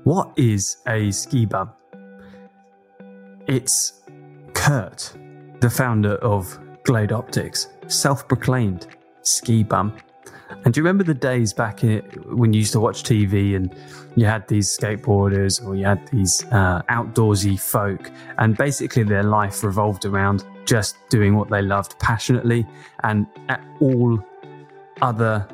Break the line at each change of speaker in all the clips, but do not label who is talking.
What is a ski bum? It's Kurt, the founder of Glade Optics, self-proclaimed ski bum. And do you remember the days back when you used to watch TV and you had these skateboarders or you had these outdoorsy folk, and basically their life revolved around just doing what they loved passionately, and all other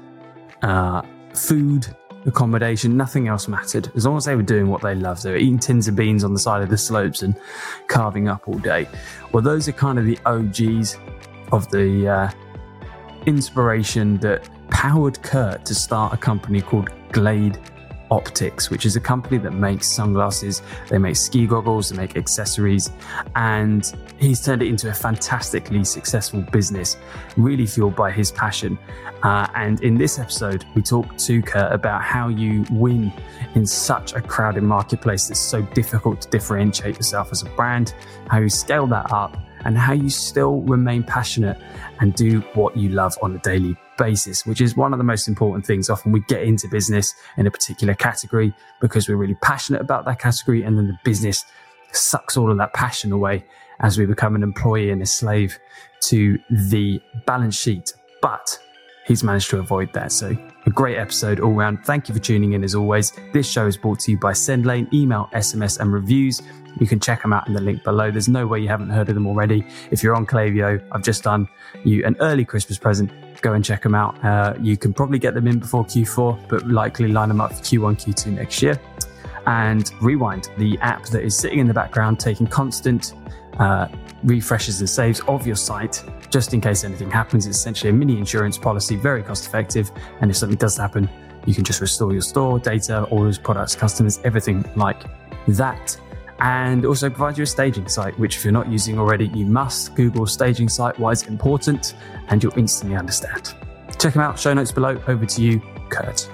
food, accommodation, nothing else mattered. As long as they were doing what they loved, they were eating tins of beans on the side of the slopes and carving up all day. Well, those are kind of the OGs of the inspiration that powered Kurt to start a company called Glade Optics, which is a company that makes sunglasses, they make ski goggles, they make accessories, and he's turned it into a fantastically successful business, really fueled by his passion. And in this episode, we talk to Kurt about how you win in such a crowded marketplace that's so difficult to differentiate yourself as a brand, how you scale that up, and how you still remain passionate and do what you love on a daily basis, which is one of the most important things. Often we get into business in a particular category because we're really passionate about that category, and then the business sucks all of that passion away as we become an employee and a slave to the balance sheet. But he's managed to avoid that. So a great episode all round. Thank you for tuning in as always. This show is brought to you by SendLane, email, SMS and reviews. You can check them out in the link below. There's no way you haven't heard of them already. If you're on Klaviyo, I've just done you an early Christmas present. Go and check them out. You can probably get them in before Q4, but likely line them up for Q1, Q2 next year. And Rewind, the app that is sitting in the background, taking constant refreshes and saves of your site, just in case anything happens. It's essentially a mini insurance policy, very cost effective. And if something does happen, you can just restore your store, data, orders, products, customers, everything like that. And also provide you a staging site, which if you're not using already, you must. Google staging site, why it's important, and you'll instantly understand. Check them out, show notes below. Over to you, Kurt.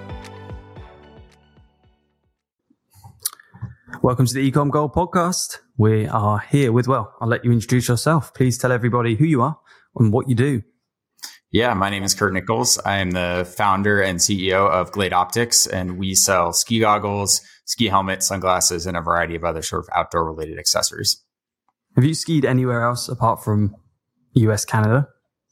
Welcome to the Ecom Gold podcast. We are here with, I'll let you introduce yourself. Please tell everybody who you are and what you do.
Yeah, my name is Kurt Nichols. I am the founder and CEO of Glade Optics, and we sell ski goggles, ski helmets, sunglasses, and a variety of other sort of outdoor related accessories.
Have you skied anywhere else apart from US, Canada?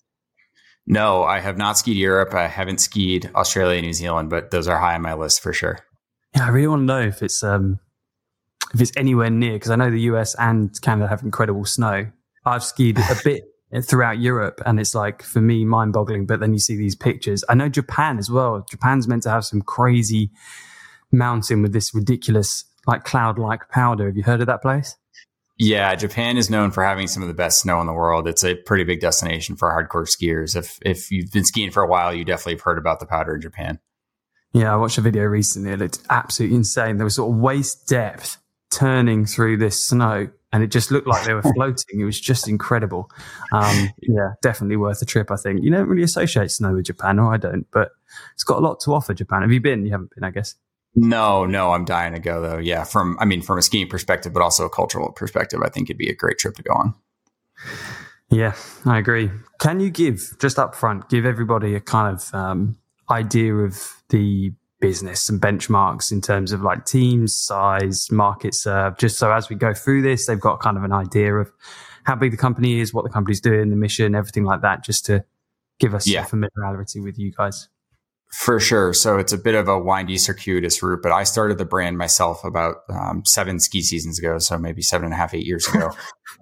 No, I have not skied Europe. I haven't skied Australia and New Zealand, but those are high on my list for sure.
Yeah, I really want to know if it's anywhere near, because I know the US and Canada have incredible snow. I've skied a bit throughout Europe, and it's like, for me, mind-boggling. But then you see these pictures. I know Japan as well. Japan's meant to have some crazy mountain with this ridiculous, like, cloud-like powder. Have you heard of that place?
Yeah, Japan is known for having some of the best snow in the world. It's a pretty big destination for hardcore skiers. If you've been skiing for a while, you definitely have heard about the powder in Japan. Yeah,
I watched a video recently. It looked absolutely insane. There was sort of waist depth turning through this snow, and it just looked like they were floating. It was just incredible. Yeah, definitely worth a trip, I think. You don't really associate snow with Japan, or I don't, but it's got a lot to offer, Japan. Have you been? You haven't been, I guess.
No, I'm dying to go though. Yeah, from a skiing perspective, but also a cultural perspective, I think it'd be a great trip to go on.
Yeah, I agree. Can you just up front, give everybody a kind of idea of the business and benchmarks in terms of like teams, size, market serve, just so as we go through this, they've got kind of an idea of how big the company is, what the company's doing, the mission, everything like that, just to give us some familiarity with you guys.
For sure. So it's a bit of a windy, circuitous route, but I started the brand myself about 7 ski seasons ago. So maybe 7.5, 8 years ago.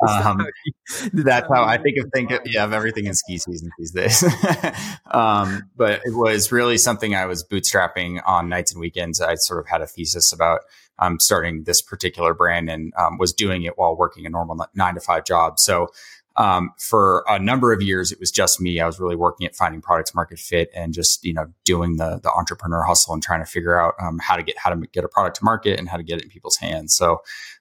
That's how I think of everything in ski season these days. But it was really something I was bootstrapping on nights and weekends. I sort of had a thesis about starting this particular brand, and was doing it while working a normal 9-to-5 job. So for a number of years, it was just me. I was really working at finding product market fit and just, doing the entrepreneur hustle and trying to figure out how to get a product to market and how to get it in people's hands. So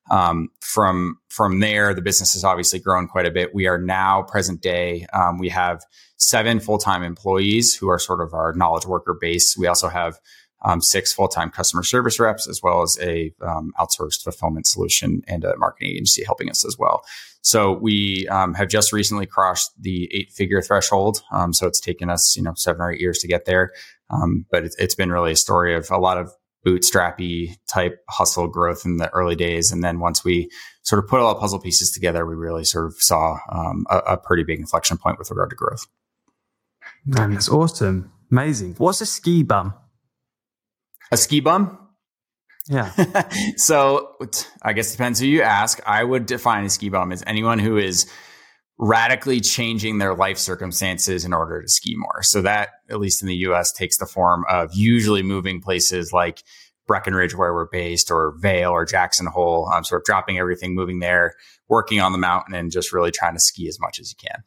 from there, the business has obviously grown quite a bit. We are now present day. We have 7 full-time employees who are sort of our knowledge worker base. We also have 6 full-time customer service reps, as well as a outsourced fulfillment solution and a marketing agency helping us as well. So we have just recently crossed the 8-figure threshold. So it's taken us, 7 or 8 years to get there. But it's been really a story of a lot of bootstrappy type hustle growth in the early days. And then once we sort of put all the puzzle pieces together, we really sort of saw a pretty big inflection point with regard to growth.
Man, that's awesome. Amazing. What's a ski bum?
A ski bum?
Yeah.
So I guess it depends who you ask. I would define a ski bum as anyone who is radically changing their life circumstances in order to ski more. So that, at least in the US, takes the form of usually moving places like Breckenridge, where we're based, or Vail or Jackson Hole, sort of dropping everything, moving there, working on the mountain, and just really trying to ski as much as you can.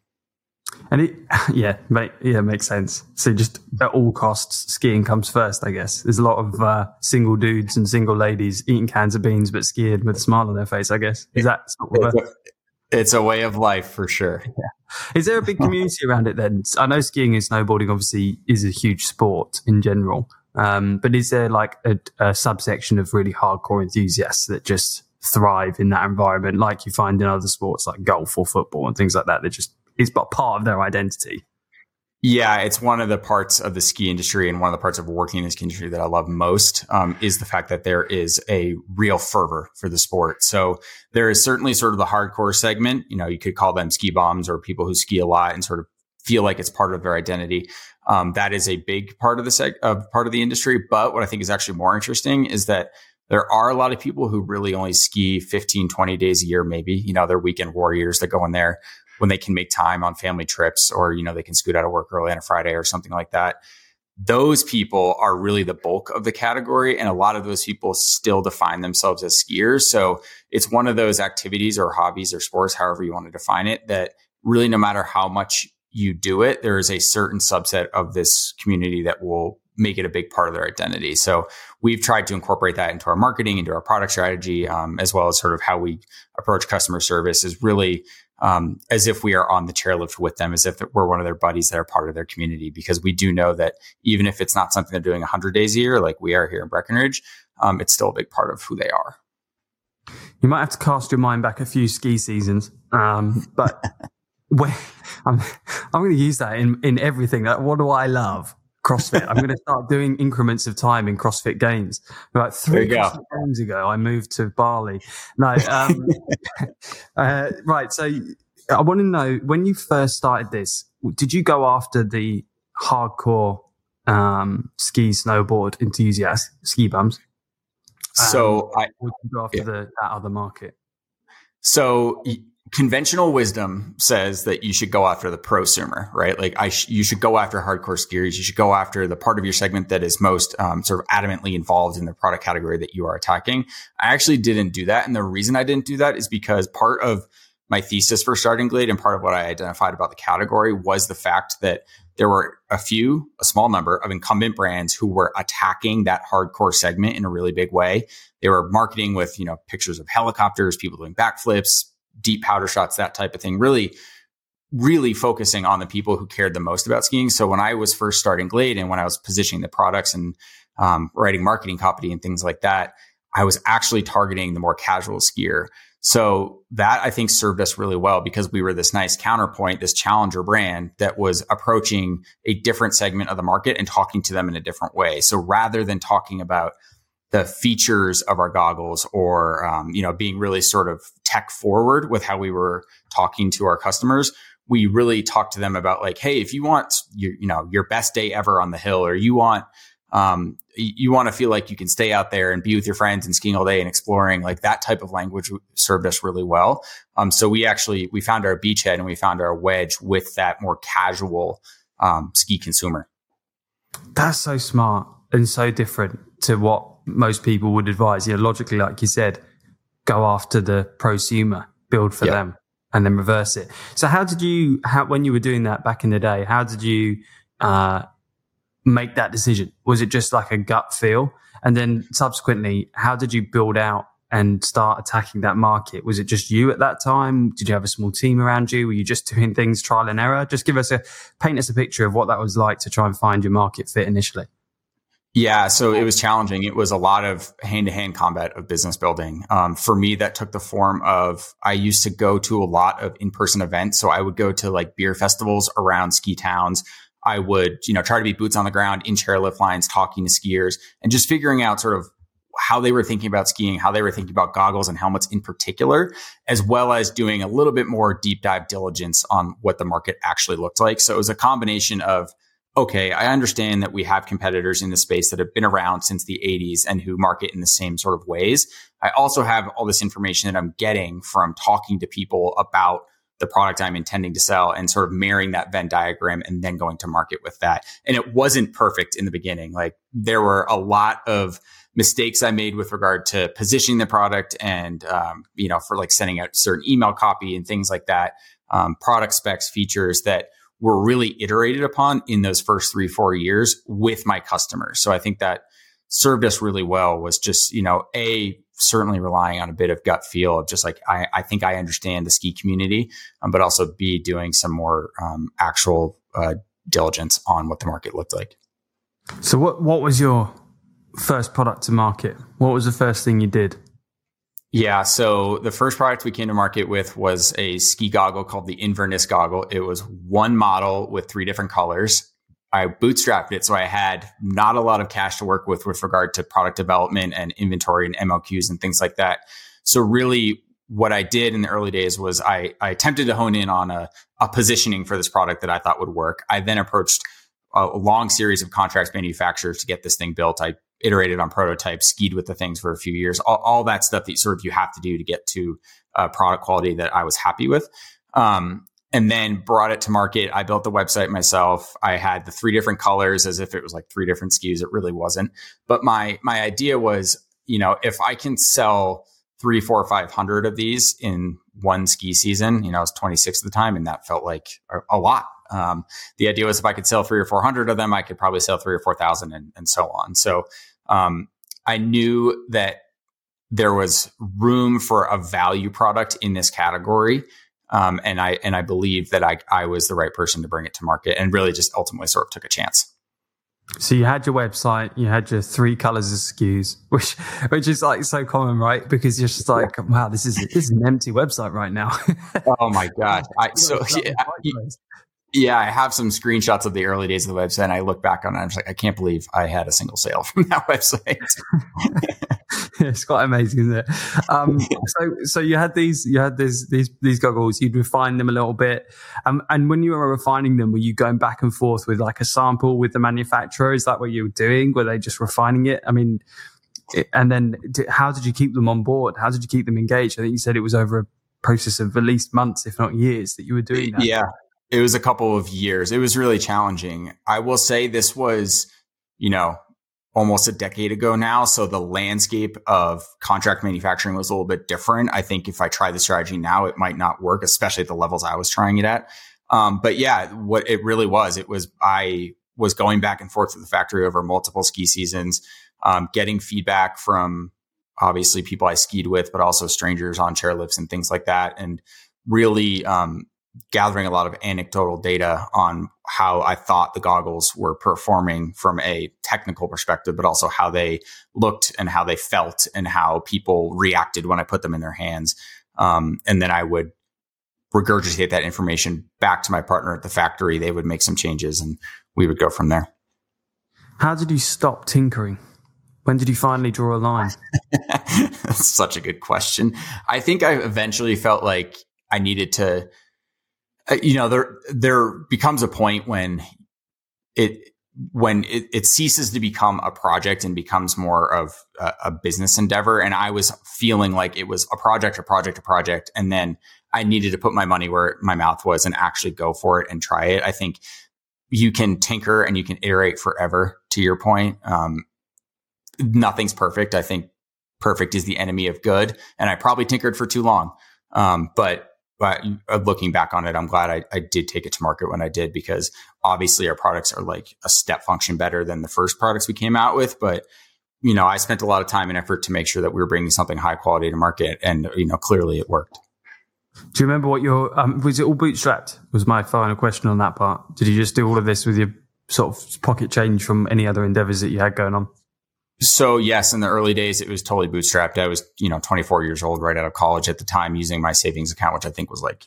And makes sense. So just at all costs, skiing comes first, I guess. There's a lot of single dudes and single ladies eating cans of beans, but skiing with a smile on their face, I guess. Is that sort of
it's a way of life for sure.
Yeah. Is there a big community around it then? I know skiing and snowboarding obviously is a huge sport in general. But is there like a subsection of really hardcore enthusiasts that just thrive in that environment, like you find in other sports like golf or football and things like that? It's part of their identity.
Yeah, it's one of the parts of the ski industry and one of the parts of working in this industry that I love most is the fact that there is a real fervor for the sport. So there is certainly sort of the hardcore segment. You know, you could call them ski bums or people who ski a lot and sort of feel like it's part of their identity. That is a big part of the industry. But what I think is actually more interesting is that there are a lot of people who really only ski 15, 20 days a year, maybe. You know, they're weekend warriors that go in there when they can make time on family trips, or, you know, they can scoot out of work early on a Friday or something like that. Those people are really the bulk of the category. And a lot of those people still define themselves as skiers. So it's one of those activities or hobbies or sports, however you want to define it, that really, no matter how much you do it, there is a certain subset of this community that will make it a big part of their identity. So we've tried to incorporate that into our marketing, into our product strategy, as well as sort of how we approach customer service, is really as if we are on the chairlift with them, as if we're one of their buddies that are part of their community, because we do know that even if it's not something they're doing 100 days a year, like we are here in Breckenridge, it's still a big part of who they are.
You might have to cast your mind back a few ski seasons, but I'm going to use that in everything. What do I love? CrossFit. I'm going to start doing increments of time in CrossFit Games. About 3 CrossFit Games ago, I moved to Bali. No, right. So I want to know, when you first started this, did you go after the hardcore ski snowboard enthusiasts, ski bums?
So
or did you go after that other market?
So conventional wisdom says that you should go after the prosumer, right? Like you should go after hardcore skiers. You should go after the part of your segment that is most sort of adamantly involved in the product category that you are attacking. I actually didn't do that. And the reason I didn't do that is because part of my thesis for starting Glade and part of what I identified about the category was the fact that there were a small number of incumbent brands who were attacking that hardcore segment in a really big way. They were marketing with, you know, pictures of helicopters, people doing backflips, deep powder shots, that type of thing, really, really focusing on the people who cared the most about skiing. So when I was first starting Glade and when I was positioning the products and writing marketing copy and things like that, I was actually targeting the more casual skier. So that, I think, served us really well because we were this nice counterpoint, this challenger brand that was approaching a different segment of the market and talking to them in a different way. So rather than talking about the features of our goggles or, being really sort of tech forward with how we were talking to our customers, we really talked to them about like, hey, if you want your best day ever on the hill, or you want to feel like you can stay out there and be with your friends and skiing all day and exploring, like that type of language served us really well. So we found our beachhead and we found our wedge with that more casual ski consumer.
That's so smart and so different to what most people would advise. Logically, like you said, go after the prosumer, build for them, and then reverse it. So when you were doing that back in the day, how did you make that decision? Was it just like a gut feel? And then subsequently, how did you build out and start attacking that market? Was it just you at that time? Did you have a small team around you? Were you just doing things trial and error? Just paint us a picture of what that was like to try and find your market fit initially.
Yeah, so it was challenging. It was a lot of hand-to-hand combat of business building. For me, that took the form of, I used to go to a lot of in-person events. So I would go to like beer festivals around ski towns. I would, try to be boots on the ground in chairlift lines, talking to skiers and just figuring out sort of how they were thinking about skiing, how they were thinking about goggles and helmets in particular, as well as doing a little bit more deep dive diligence on what the market actually looked like. So it was a combination of, okay, I understand that we have competitors in the space that have been around since the 80s and who market in the same sort of ways. I also have all this information that I'm getting from talking to people about the product I'm intending to sell and sort of marrying that Venn diagram and then going to market with that. And it wasn't perfect in the beginning. Like there were a lot of mistakes I made with regard to positioning the product and, for like sending out certain email copy and things like that, product specs, features that were really iterated upon in those first 3-4 years with my customers. So I think that served us really well was just, certainly relying on a bit of gut feel of just like, I think I understand the ski community, but also B, doing some more actual diligence on what the market looked like.
So what was your first product to market? What was the first thing you did?
Yeah. So the first product we came to market with was a ski goggle called the Inverness goggle. It was one model with 3 different colors. I bootstrapped it. So I had not a lot of cash to work with regard to product development and inventory and MOQs and things like that. So really what I did in the early days was I attempted to hone in on a positioning for this product that I thought would work. I then approached a long series of contract manufacturers to get this thing built. I iterated on prototypes, skied with the things for a few years, all that stuff that sort of you have to do to get to product quality that I was happy with. And then brought it to market. I built the website myself. I had the 3 different colors as if it was like 3 different SKUs. It really wasn't. But my idea was, if I can sell 3, 4, 500 of these in one ski season, I was 26 at the time, and that felt like a lot. The idea was if I could sell 300 or 400 of them, I could probably sell 3,000 or 4,000 and so on. So I knew that there was room for a value product in this category. And I believe that I was the right person to bring it to market and really just ultimately sort of took a chance.
So you had your website, you had your 3 colors of SKUs, which is like so common, right? Because you're just like, wow, this is an empty website right now.
Oh my gosh. I have some screenshots of the early days of the website and I look back on it and I'm just like, I can't believe I had a single sale from that website.
It's quite amazing, isn't it? So you had these goggles. You'd refine them a little bit, and when you were refining them, were you going back and forth with like a sample with the manufacturer? Is that what you were doing? Were they just refining it? I mean, and then how did you keep them on board? How did you keep them engaged? I think you said it was over a process of at least months, if not years, that you were doing that.
Yeah, it was a couple of years. It was really challenging. I will say this was, almost a decade ago now. So the landscape of contract manufacturing was a little bit different. I think if I try the strategy now, it might not work, especially at the levels I was trying it at. But yeah, what it really was, I was going back and forth to the factory over multiple ski seasons, getting feedback from obviously people I skied with, but also strangers on chairlifts and things like that. And really, gathering a lot of anecdotal data on how I thought the goggles were performing from a technical perspective, but also how they looked and how they felt and how people reacted when I put them in their hands. And then I would regurgitate that information back to my partner at the factory. They would make some changes and we would go from there.
How did you stop tinkering? When did you finally draw a line?
That's such a good question. I think I eventually felt like I needed to, there becomes a point when it ceases to become a project and becomes more of a business endeavor. And I was feeling like it was a project. And then I needed to put my money where my mouth was and actually go for it and try it. I think you can tinker and you can iterate forever, to your point. Nothing's perfect. I think perfect is the enemy of good. And I probably tinkered for too long. But looking back on it, I'm glad I did take it to market when I did, because obviously our products are like a step function better than the first products we came out with. But, I spent a lot of time and effort to make sure that we were bringing something high quality to market. And, clearly it worked.
Do you remember what your, was it all bootstrapped? Was my final question on that part. Did you just do all of this with your sort of pocket change from any other endeavors that you had going on?
So yes, in the early days, it was totally bootstrapped. I was, 24 years old right out of college at the time, using my savings account, which I think was like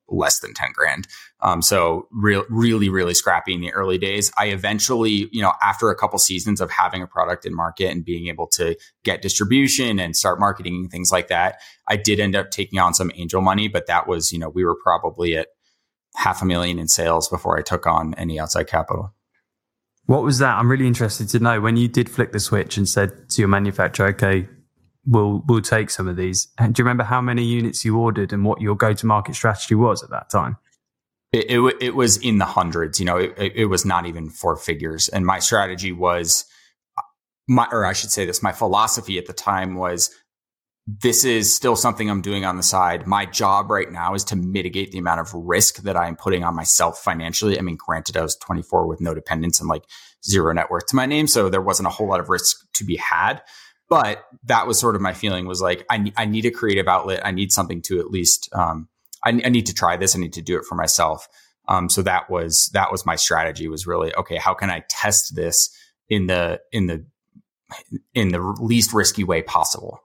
less than 10 grand. So really scrappy in the early days. I eventually, after a couple seasons of having a product in market and being able to get distribution and start marketing and things like that, I did end up taking on some angel money, but that was, we were probably at $500,000 in sales before I took on any outside capital.
What was that? I'm really interested to know when you did flick the switch and said to your manufacturer, okay, we'll take some of these. And do you remember how many units you ordered and what your go-to-market strategy was at that time?
It was in the hundreds. It was not even four figures. And my strategy was, my philosophy at the time was, this is still something I'm doing on the side. My job right now is to mitigate the amount of risk that I'm putting on myself financially. I mean, granted, I was 24 with no dependents and like zero net worth to my name. So there wasn't a whole lot of risk to be had. But that was sort of my feeling, was like, I need a creative outlet. I need something to at least, I need to try this. I need to do it for myself. So that was my strategy, was really, okay, how can I test this in the least risky way possible?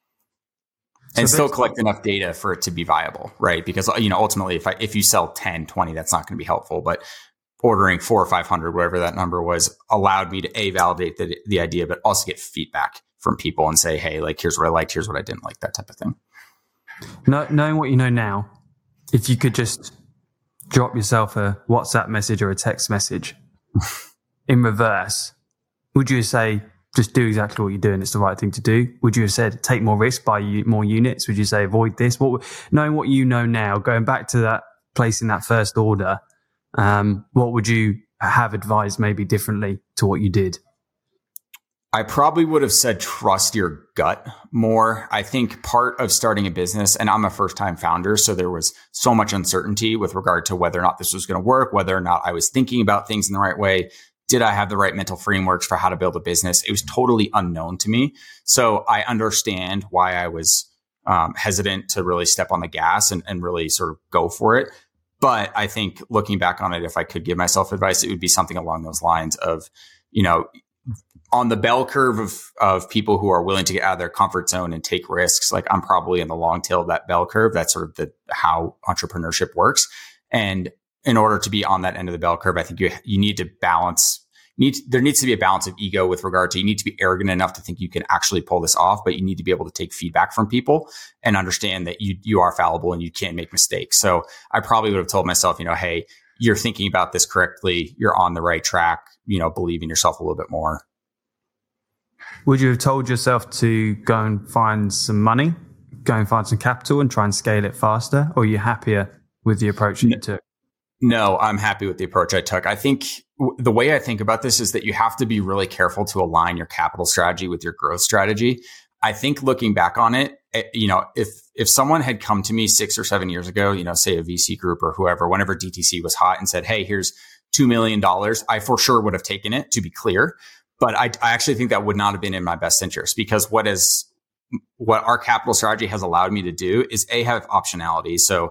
And still collect enough data for it to be viable, right? Because, ultimately, if you sell 10, 20, that's not going to be helpful. But ordering 400 or 500, whatever that number was, allowed me to validate the idea, but also get feedback from people and say, hey, like, here's what I liked, here's what I didn't like, that type of thing.
Knowing what you know now, if you could just drop yourself a WhatsApp message or a text message in reverse, would you say, just do exactly what you're doing, it's the right thing to do? Would you have said, take more risk, buy more units? Would you say, avoid this? Knowing what you know now, going back to that, placing that first order, what would you have advised maybe differently to what you did?
I probably would have said, trust your gut more. I think part of starting a business, and I'm a first-time founder, so there was so much uncertainty with regard to whether or not this was going to work, whether or not I was thinking about things in the right way. Did I have the right mental frameworks for how to build a business? It was totally unknown to me. So I understand why I was hesitant to really step on the gas and really sort of go for it. But I think looking back on it, if I could give myself advice, it would be something along those lines of, on the bell curve of people who are willing to get out of their comfort zone and take risks. Like, I'm probably in the long tail of that bell curve. That's sort of how entrepreneurship works. And in order to be on that end of the bell curve, I think you need to balance. There needs to be a balance of ego with regard to, you need to be arrogant enough to think you can actually pull this off, but you need to be able to take feedback from people and understand that you are fallible and you can make mistakes. So I probably would have told myself, hey, you're thinking about this correctly. You're on the right track. Believe in yourself a little bit more.
Would you have told yourself to go and find some money, go and find some capital and try and scale it faster? Or are you happier with the approach that you took?
No, I'm happy with the approach I took. I think the way I think about this is that you have to be really careful to align your capital strategy with your growth strategy. I think looking back on it, if someone had come to me 6 or 7 years ago, say a VC group or whoever, whenever DTC was hot, and said, hey, here's $2 million, I for sure would have taken it, to be clear. But I actually think that would not have been in my best interest, because what our capital strategy has allowed me to do is have optionality. So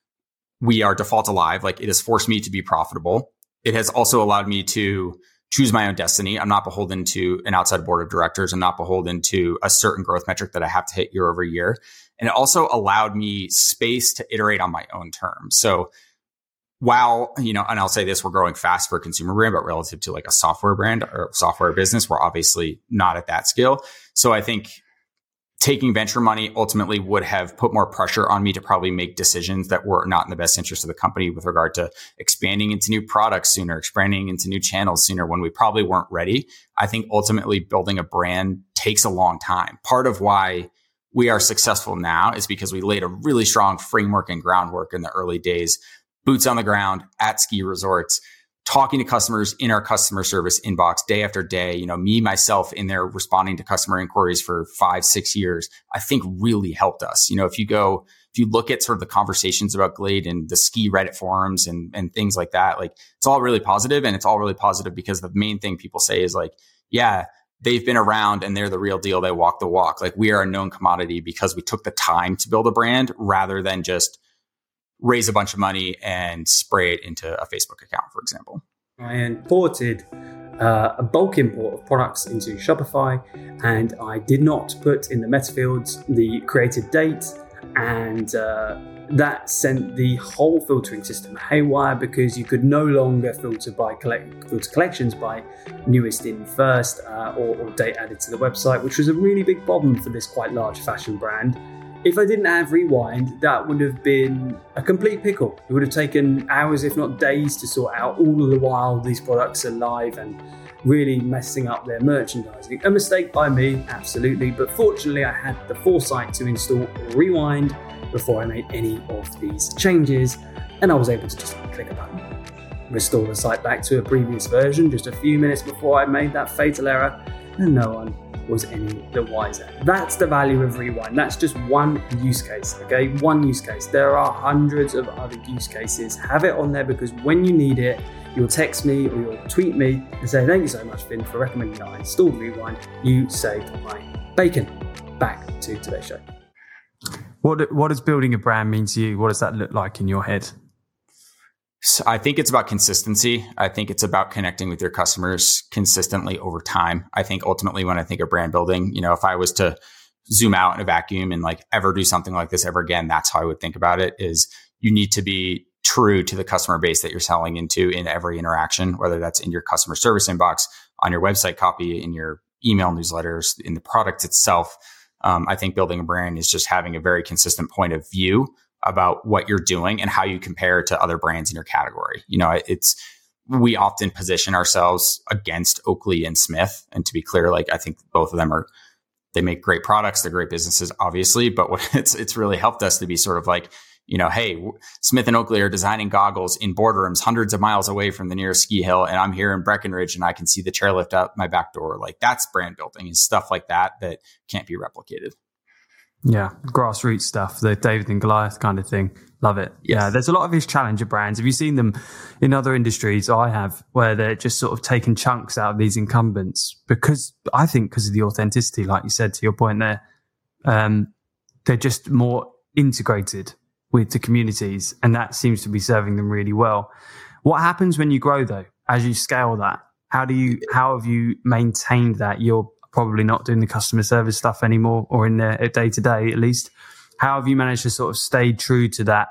we are default alive. Like, it has forced me to be profitable. It has also allowed me to choose my own destiny. I'm not beholden to an outside board of directors. I'm not beholden to a certain growth metric that I have to hit year over year. And it also allowed me space to iterate on my own terms. So while, and I'll say this, we're growing fast for a consumer brand, but relative to like a software brand or software business, we're obviously not at that scale. So I think taking venture money ultimately would have put more pressure on me to probably make decisions that were not in the best interest of the company with regard to expanding into new products sooner, expanding into new channels sooner, when we probably weren't ready. I think ultimately building a brand takes a long time. Part of why we are successful now is because we laid a really strong framework and groundwork in the early days, boots on the ground at ski resorts, talking to customers in our customer service inbox day after day, me, myself in there responding to customer inquiries for 5-6 years, I think really helped us. If you look at sort of the conversations about Glade and the ski Reddit forums and things like that, like, it's all really positive, and it's all really positive because the main thing people say is like, yeah, they've been around and they're the real deal. They walk the walk. Like, we are a known commodity because we took the time to build a brand rather than just raise a bunch of money and spray it into a Facebook account, for example.
I imported a bulk import of products into Shopify, and I did not put in the meta fields the created date and that sent the whole filtering system haywire because you could no longer filter collections by newest in first or date added to the website, which was a really big problem for this quite large fashion brand. If I didn't have Rewind, that would have been a complete pickle. It would have taken hours, if not days, to sort out, all of the while these products are live and really messing up their merchandising. A mistake by me, absolutely, but fortunately I had the foresight to install Rewind before I made any of these changes, and I was able to just click a button, restore the site back to a previous version just a few minutes before I made that fatal error, and no one was any the wiser. That's the value of Rewind. That's just one use case, okay? One use case. There are hundreds of other use cases. Have it on there because when you need it, you'll text me or you'll tweet me and say, thank you so much, Finn, for recommending that I installed Rewind. You saved my bacon. Back to today's show. What does building a brand mean to you? What does that look like in your head?
So I think it's about consistency. I think it's about connecting with your customers consistently over time. I think ultimately when I think of brand building, if I was to zoom out in a vacuum and like ever do something like this ever again, that's how I would think about it. Is you need to be true to the customer base that you're selling into in every interaction, whether that's in your customer service inbox, on your website copy, in your email newsletters, in the product itself. I think building a brand is just having a very consistent point of view about what you're doing and how you compare to other brands in your category. We often position ourselves against Oakley and Smith. And to be clear, I think both of them they make great products. They're great businesses, obviously, but it's really helped us to be sort of like, hey, Smith and Oakley are designing goggles in boardrooms hundreds of miles away from the nearest ski hill. And I'm here in Breckenridge and I can see the chairlift out my back door. Like that's brand building and stuff like that can't be replicated.
Yeah, grassroots stuff, the David and Goliath kind of thing. Love it. Yes. Yeah, there's a lot of these challenger brands. Have you seen them in other industries? I have, where they're just sort of taking chunks out of these incumbents because of the authenticity, like you said, to your point there. They're just more integrated with the communities, and that seems to be serving them really well. What happens when you grow, though, as you scale that? How have you maintained that? You're probably not doing the customer service stuff anymore, or in there day to day at least. How have you managed to sort of stay true to that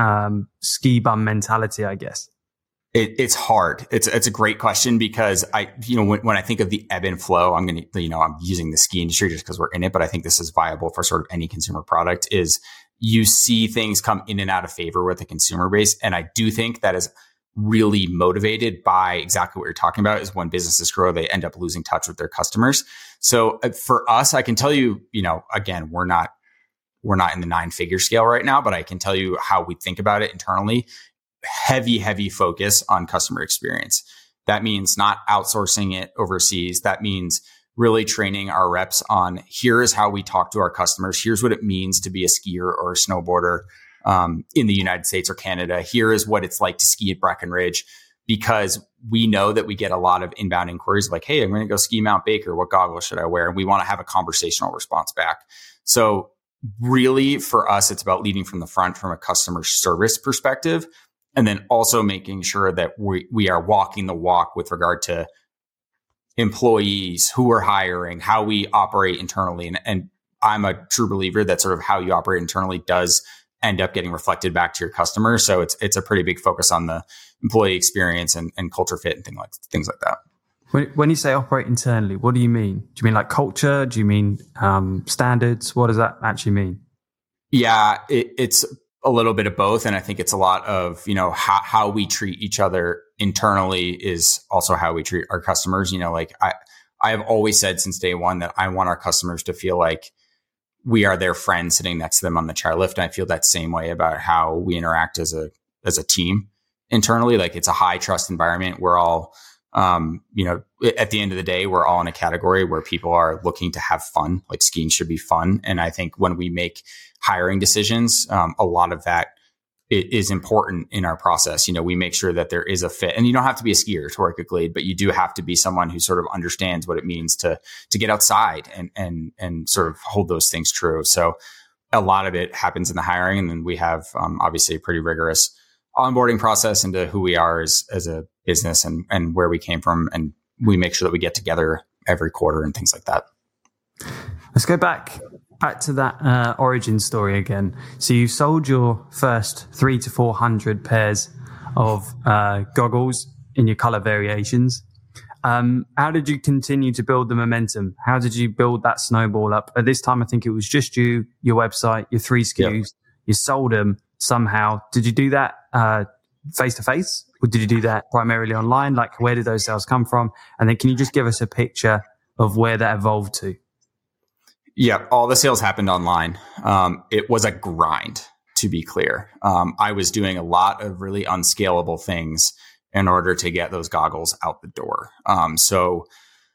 ski bum mentality, I guess?
It's hard. It's a great question because when I think of the ebb and flow, I'm using the ski industry just because we're in it, but I think this is viable for sort of any consumer product. Is you see things come in and out of favor with the consumer base, and I do think that is really motivated by exactly what you're talking about. Is when businesses grow, they end up losing touch with their customers. So for us, I can tell you, again, we're not in the 9-figure scale right now, but I can tell you how we think about it internally. Heavy focus on customer experience. That means not outsourcing it overseas. That means really training our reps on here is how we talk to our customers. Here's what it means to be a skier or a snowboarder in the United States or Canada. Here is what it's like to ski at Breckenridge, because we know that we get a lot of inbound inquiries like, hey, I'm going to go ski Mount Baker. What goggles should I wear? And we want to have a conversational response back. So really for us, it's about leading from the front from a customer service perspective. And then also making sure that we are walking the walk with regard to employees, who we're hiring, how we operate internally. And I'm a true believer that sort of how you operate internally does end up getting reflected back to your customers. So it's a pretty big focus on the employee experience and culture fit and things like that.
When you say operate internally, what do you mean? Do you mean like culture? Do you mean standards? What does that actually mean?
Yeah, it's a little bit of both. And I think it's a lot of, how we treat each other internally is also how we treat our customers. I have always said since day one that I want our customers to feel like we are their friend sitting next to them on the chairlift. And I feel that same way about how we interact as a team internally. Like it's a high trust environment. We're all, at the end of the day, we're all in a category where people are looking to have fun. Like skiing should be fun. And I think when we make hiring decisions, a lot of that is important in our process. We make sure that there is a fit, and you don't have to be a skier to work at Glade, but you do have to be someone who sort of understands what it means to get outside and sort of hold those things true. So a lot of it happens in the hiring. And then we have obviously a pretty rigorous onboarding process into who we are as a business and where we came from. And we make sure that we get together every quarter and things like that.
Let's go back Back to that origin story again. So you sold your first 300 to 400 pairs of goggles in your color variations. How did you continue to build the momentum? How did you build that snowball up? At this time, I think it was just you, your website, your 3 SKUs. Yep. You sold them somehow. Did you do that face to face, or did you do that primarily online? Like, where did those sales come from? And then can you just give us a picture of where that evolved to?
Yeah, all the sales happened online. It was a grind, to be clear. I was doing a lot of really unscalable things in order to get those goggles out the door. So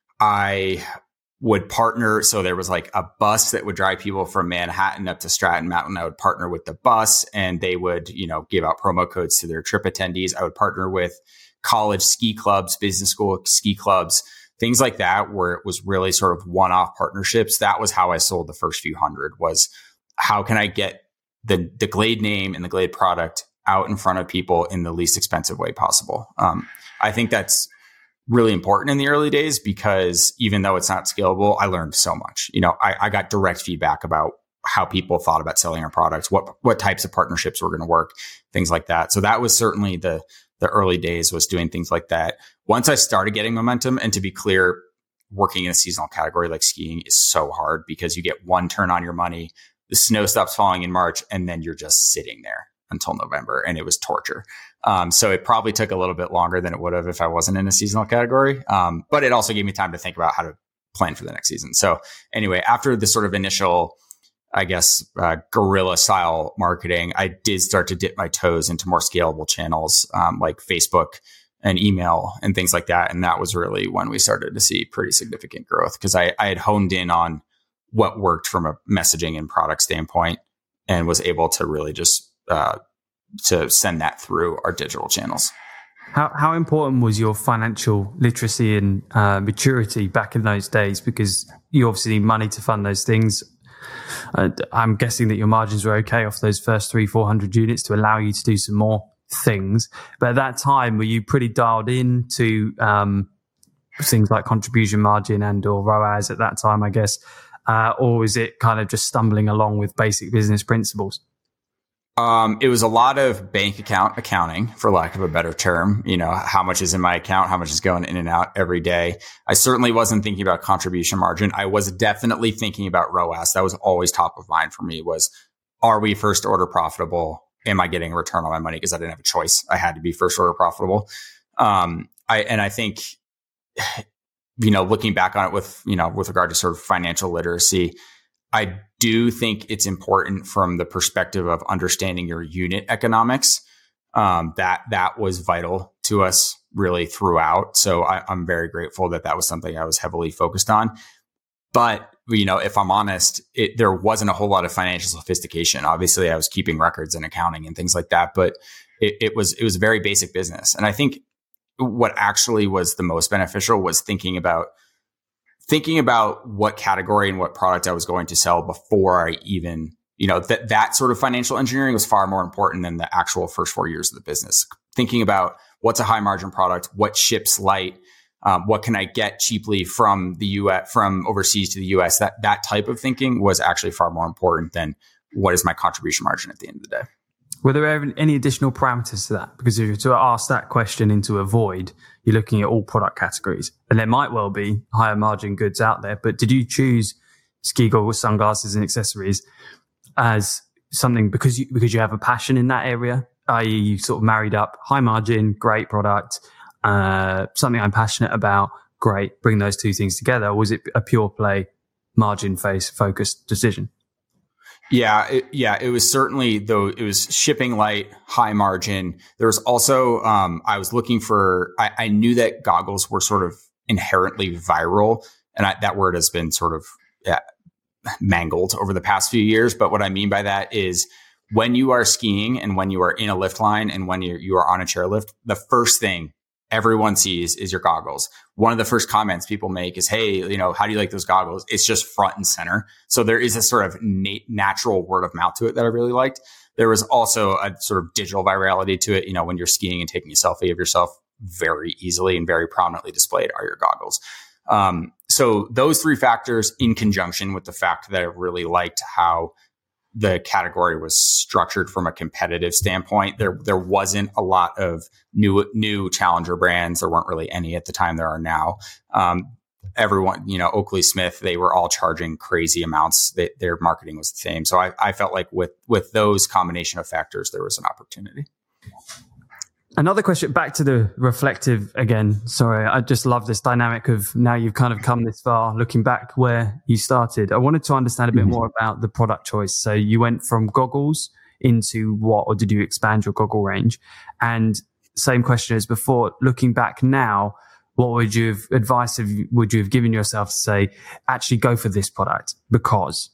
I would partner. So there was like a bus that would drive people from Manhattan up to Stratton Mountain. I would partner with the bus, and they would, give out promo codes to their trip attendees. I would partner with college ski clubs, business school ski clubs, things like that, where it was really sort of one-off partnerships. That was how I sold the first few hundred, was how can I get the Glade name and the Glade product out in front of people in the least expensive way possible. I think that's really important in the early days, because even though it's not scalable, I learned so much. I got direct feedback about how people thought about selling our products, what types of partnerships were going to work, things like that. So that was certainly the early days, was doing things like that. Once I started getting momentum, and to be clear, working in a seasonal category like skiing is so hard, because you get one turn on your money, the snow stops falling in March, and then you're just sitting there until November, and it was torture. So it probably took a little bit longer than it would have if I wasn't in a seasonal category. But it also gave me time to think about how to plan for the next season. So anyway, after the sort of initial, I guess, guerrilla style marketing, I did start to dip my toes into more scalable channels, like Facebook and email and things like that. And that was really when we started to see pretty significant growth, because I had honed in on what worked from a messaging and product standpoint, and was able to really just to send that through our digital channels.
How important was your financial literacy and maturity back in those days? Because you obviously need money to fund those things. I'm guessing that your margins were okay off those first 300-400 units to allow you to do some more things. But at that time, were you pretty dialed in to things like contribution margin and or ROAS at that time, I guess? Or was it kind of just stumbling along with basic business principles?
It was a lot of bank account accounting, for lack of a better term. How much is in my account, how much is going in and out every day. I certainly wasn't thinking about contribution margin. I was definitely thinking about ROAS. That was always top of mind for me, was, are we first order profitable? Am I getting a return on my money? Because I didn't have a choice. I had to be first order profitable. I think, looking back on it with regard to sort of financial literacy, I do think it's important from the perspective of understanding your unit economics. That was vital to us really throughout. So I'm very grateful that was something I was heavily focused on. But, if I'm honest, there wasn't a whole lot of financial sophistication. Obviously, I was keeping records and accounting and things like that, but it was very basic business. And I think what actually was the most beneficial was thinking about what category and what product I was going to sell before I even, that sort of financial engineering was far more important than the actual first 4 years of the business. Thinking about what's a high margin product, what ships light, what can I get cheaply from the US, from overseas to the US, that type of thinking was actually far more important than what is my contribution margin at the end of the day.
Were there any additional parameters to that? Because if you're to ask that question into a void, you're looking at all product categories, and there might well be higher margin goods out there. But did you choose ski goggles, sunglasses, and accessories as something because you have a passion in that area? I.e., you sort of married up high margin, great product, something I'm passionate about, great. Bring those two things together. Or was it a pure play, margin focused decision?
Yeah, it was certainly, though it was shipping light, high margin. There was also, I was looking for, I knew that goggles were sort of inherently viral, and that word has been sort of mangled over the past few years. But what I mean by that is, when you are skiing and when you are in a lift line and when you are on a chairlift, the first thing everyone sees is your goggles. One of the first comments people make is, hey, how do you like those goggles? It's just front and center. So there is a sort of natural word of mouth to it that I really liked. There was also a sort of digital virality to it. When you're skiing and taking a selfie of yourself, very easily and very prominently displayed are your goggles. so those three factors in conjunction with the fact that I really liked how the category was structured from a competitive standpoint. There wasn't a lot of new challenger brands. There weren't really any at the time. There are now. Everyone, Oakley Smith, they were all charging crazy amounts. Their marketing was the same. So I felt like with those combination of factors, there was an opportunity.
Another question, back to the reflective again. Sorry, I just love this dynamic of now you've kind of come this far, looking back where you started. I wanted to understand a bit more about the product choice. So you went from goggles into what, or did you expand your goggle range? And same question as before, looking back now, what would you have given yourself to say, actually go for this product because?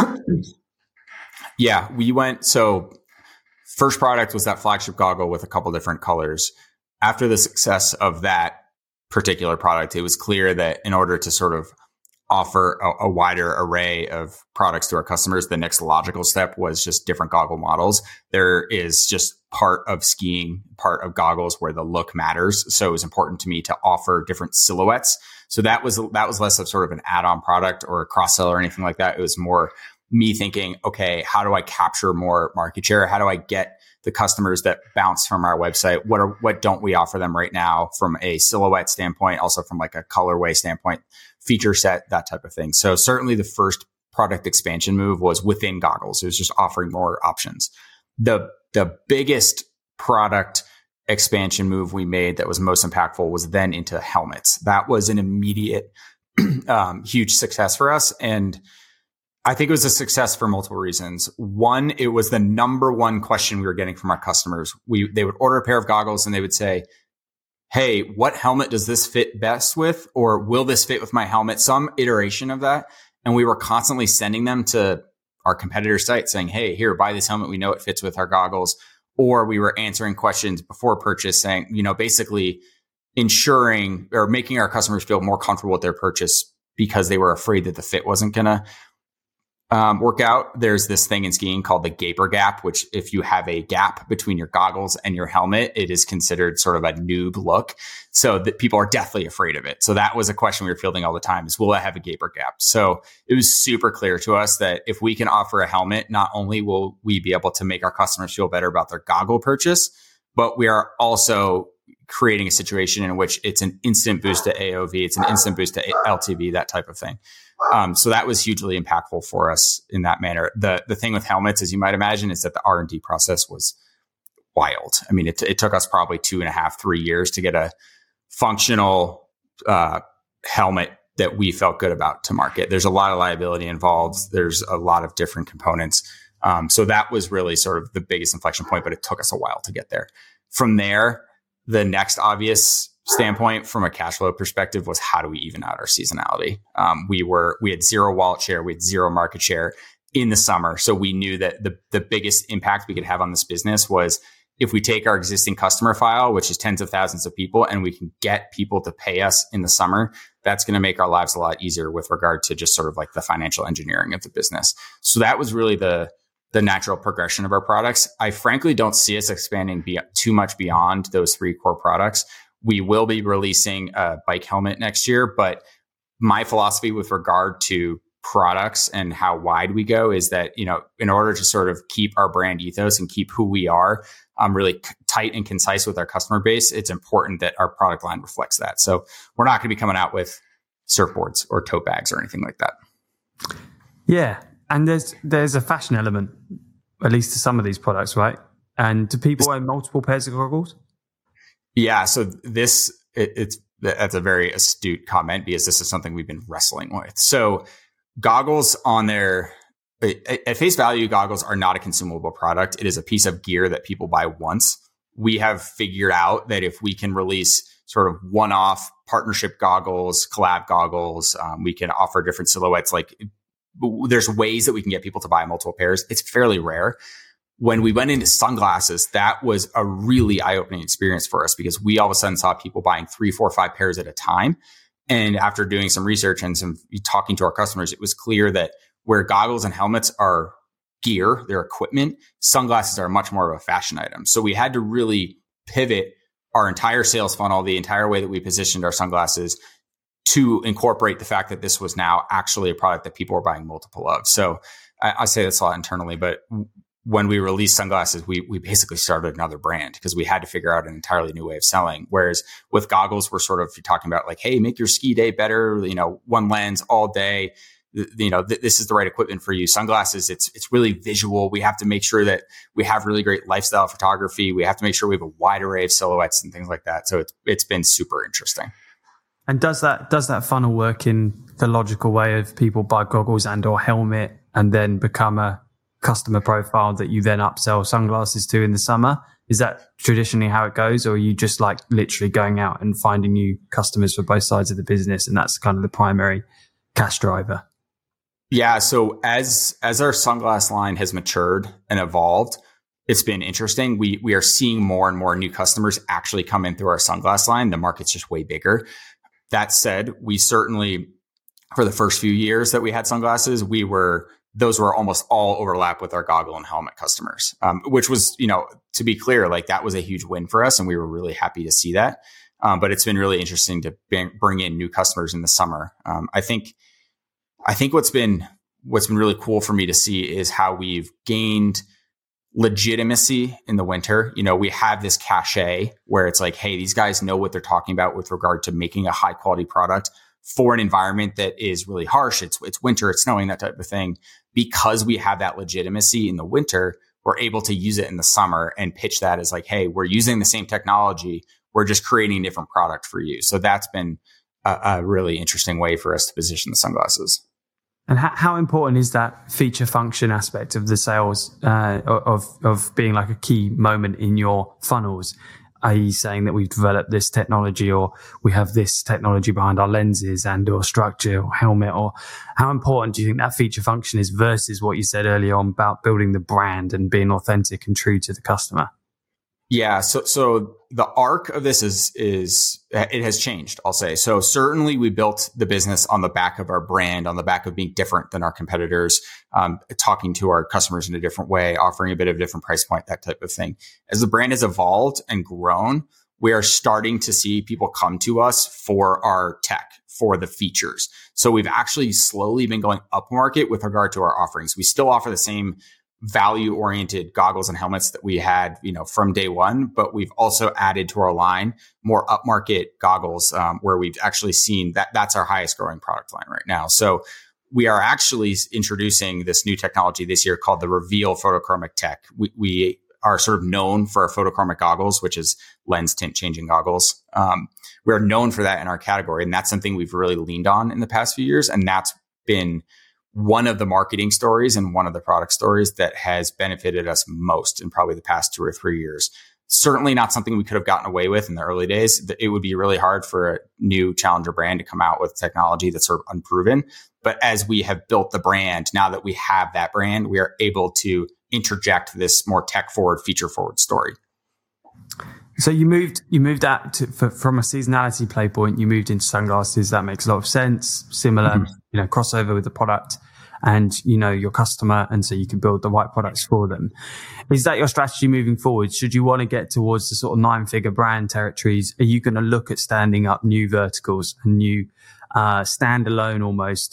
Yeah, we went, so first product was that flagship goggle with a couple different colors. After the success of that particular product, it was clear that in order to sort of offer a wider array of products to our customers, the next logical step was just different goggle models. There is just part of skiing, part of goggles where the look matters. So it was important to me to offer different silhouettes. So that was less of sort of an add-on product or a cross-sell or anything like that. It was more me thinking, okay, how do I capture more market share? How do I get the customers that bounce from our website? What don't we offer them right now from a silhouette standpoint, also from like a colorway standpoint, feature set, that type of thing. So certainly the first product expansion move was within goggles. It was just offering more options. The biggest product expansion move we made that was most impactful was then into helmets. That was an immediate, huge success for us. And I think it was a success for multiple reasons. One, it was the number one question we were getting from our customers. They would order a pair of goggles and they would say, hey, what helmet does this fit best with? Or will this fit with my helmet? Some iteration of that. And we were constantly sending them to our competitor site saying, hey, here, buy this helmet. We know it fits with our goggles. Or we were answering questions before purchase saying, basically ensuring or making our customers feel more comfortable with their purchase because they were afraid that the fit wasn't going to work out. There's this thing in skiing called the gaper gap, which if you have a gap between your goggles and your helmet, it is considered sort of a noob look. So that people are deathly afraid of it. So that was a question we were fielding all the time is, will I have a gaper gap? So it was super clear to us that if we can offer a helmet, not only will we be able to make our customers feel better about their goggle purchase, but we are also creating a situation in which it's an instant boost to AOV, it's an instant boost to LTV, that type of thing. So that was hugely impactful for us in that manner. The thing with helmets, as you might imagine, is that the R&D process was wild. I mean, it took us probably 2.5, 3 years to get a functional helmet that we felt good about to market. There's a lot of liability involved. There's a lot of different components. So that was really sort of the biggest inflection point, but it took us a while to get there. From there, the next obvious standpoint from a cash flow perspective was, how do we even out our seasonality? We had zero wallet share, we had zero market share in the summer. So we knew that the biggest impact we could have on this business was if we take our existing customer file, which is tens of thousands of people, and we can get people to pay us in the summer, that's going to make our lives a lot easier with regard to just sort of like the financial engineering of the business. So that was really the natural progression of our products. I frankly don't see us expanding too much beyond those three core products. We will be releasing a bike helmet next year, but my philosophy with regard to products and how wide we go is that, in order to sort of keep our brand ethos and keep who we are really tight and concise with our customer base, it's important that our product line reflects that. So we're not going to be coming out with surfboards or tote bags or anything like that.
Yeah. And there's a fashion element, at least to some of these products, right? And do people own multiple pairs of goggles?
Yeah. So that's a very astute comment because this is something we've been wrestling with. So goggles at face value, goggles are not a consumable product. It is a piece of gear that people buy once. We have figured out that if we can release sort of one-off partnership goggles, collab goggles, we can offer different silhouettes. Like there's ways that we can get people to buy multiple pairs. It's fairly rare. When we went into sunglasses, that was a really eye-opening experience for us because we all of a sudden saw people buying 3, 4, 5 pairs at a time. And after doing some research and some talking to our customers, it was clear that where goggles and helmets are gear, their equipment, sunglasses are much more of a fashion item. So we had to really pivot our entire sales funnel, the entire way that we positioned our sunglasses to incorporate the fact that this was now actually a product that people were buying multiple of. So I say this a lot internally, but when we released sunglasses, we basically started another brand because we had to figure out an entirely new way of selling. Whereas with goggles, we're sort of talking about like, hey, make your ski day better, one lens all day. This is the right equipment for you. Sunglasses, it's really visual. We have to make sure that we have really great lifestyle photography. We have to make sure we have a wide array of silhouettes and things like that. So it's been super interesting.
And does that funnel work in the logical way of people buy goggles and or helmet and then become a customer profile that you then upsell sunglasses to in the summer? Is that traditionally how it goes, or are you just like literally going out and finding new customers for both sides of the business, and that's kind of the primary cash driver?
Yeah. So as our sunglass line has matured and evolved, it's been interesting. We are seeing more and more new customers actually come in through our sunglass line. The market's just way bigger. That said, we certainly, for the first few years that we had sunglasses, those were almost all overlap with our goggle and helmet customers, which was, to be clear, like that was a huge win for us. And we were really happy to see that. But it's been really interesting to bring in new customers in the summer. I think what's been really cool for me to see is how we've gained legitimacy in the winter. We have this cachet where it's like, hey, these guys know what they're talking about with regard to making a high quality product for an environment that is really harsh. It's winter, it's snowing, that type of thing. Because we have that legitimacy in the winter, we're able to use it in the summer and pitch that as like, hey, we're using the same technology. We're just creating a different product for you. So that's been a really interesting way for us to position the sunglasses.
And how important is that feature function aspect of the sales, of being like a key moment in your funnels? i.e. saying that we've developed this technology, or we have this technology behind our lenses and or structure or helmet, or how important do you think that feature function is versus what you said earlier on about building the brand and being authentic and true to the customer?
Yeah. So the arc of this is it has changed, I'll say. So certainly we built the business on the back of our brand, on the back of being different than our competitors, talking to our customers in a different way, offering a bit of a different price point, that type of thing. As the brand has evolved and grown, we are starting to see people come to us for our tech, for the features. So we've actually slowly been going up market with regard to our offerings. We still offer the same value-oriented goggles and helmets that we had, from day one, but we've also added to our line more upmarket goggles, where we've actually seen that's our highest growing product line right now. So we are actually introducing this new technology this year called the Reveal Photochromic Tech. We are sort of known for our photochromic goggles, which is lens tint changing goggles. We're known for that in our category, and that's something we've really leaned on in the past few years, and that's been one of the marketing stories and one of the product stories that has benefited us most in probably the past 2 or 3 years. Certainly not something we could have gotten away with in the early days. It would be really hard for a new challenger brand to come out with technology that's sort of unproven. But as we have built the brand, now that we have that brand, we are able to interject this more tech forward, feature forward story.
So you moved out from a seasonality play point. You moved into sunglasses. That makes a lot of sense. Similar, crossover with the product and your customer, and so you can build the right products for them. Is that your strategy moving forward? Should you want to get towards the sort of 9-figure brand territories? Are you going to look at standing up new verticals and new standalone almost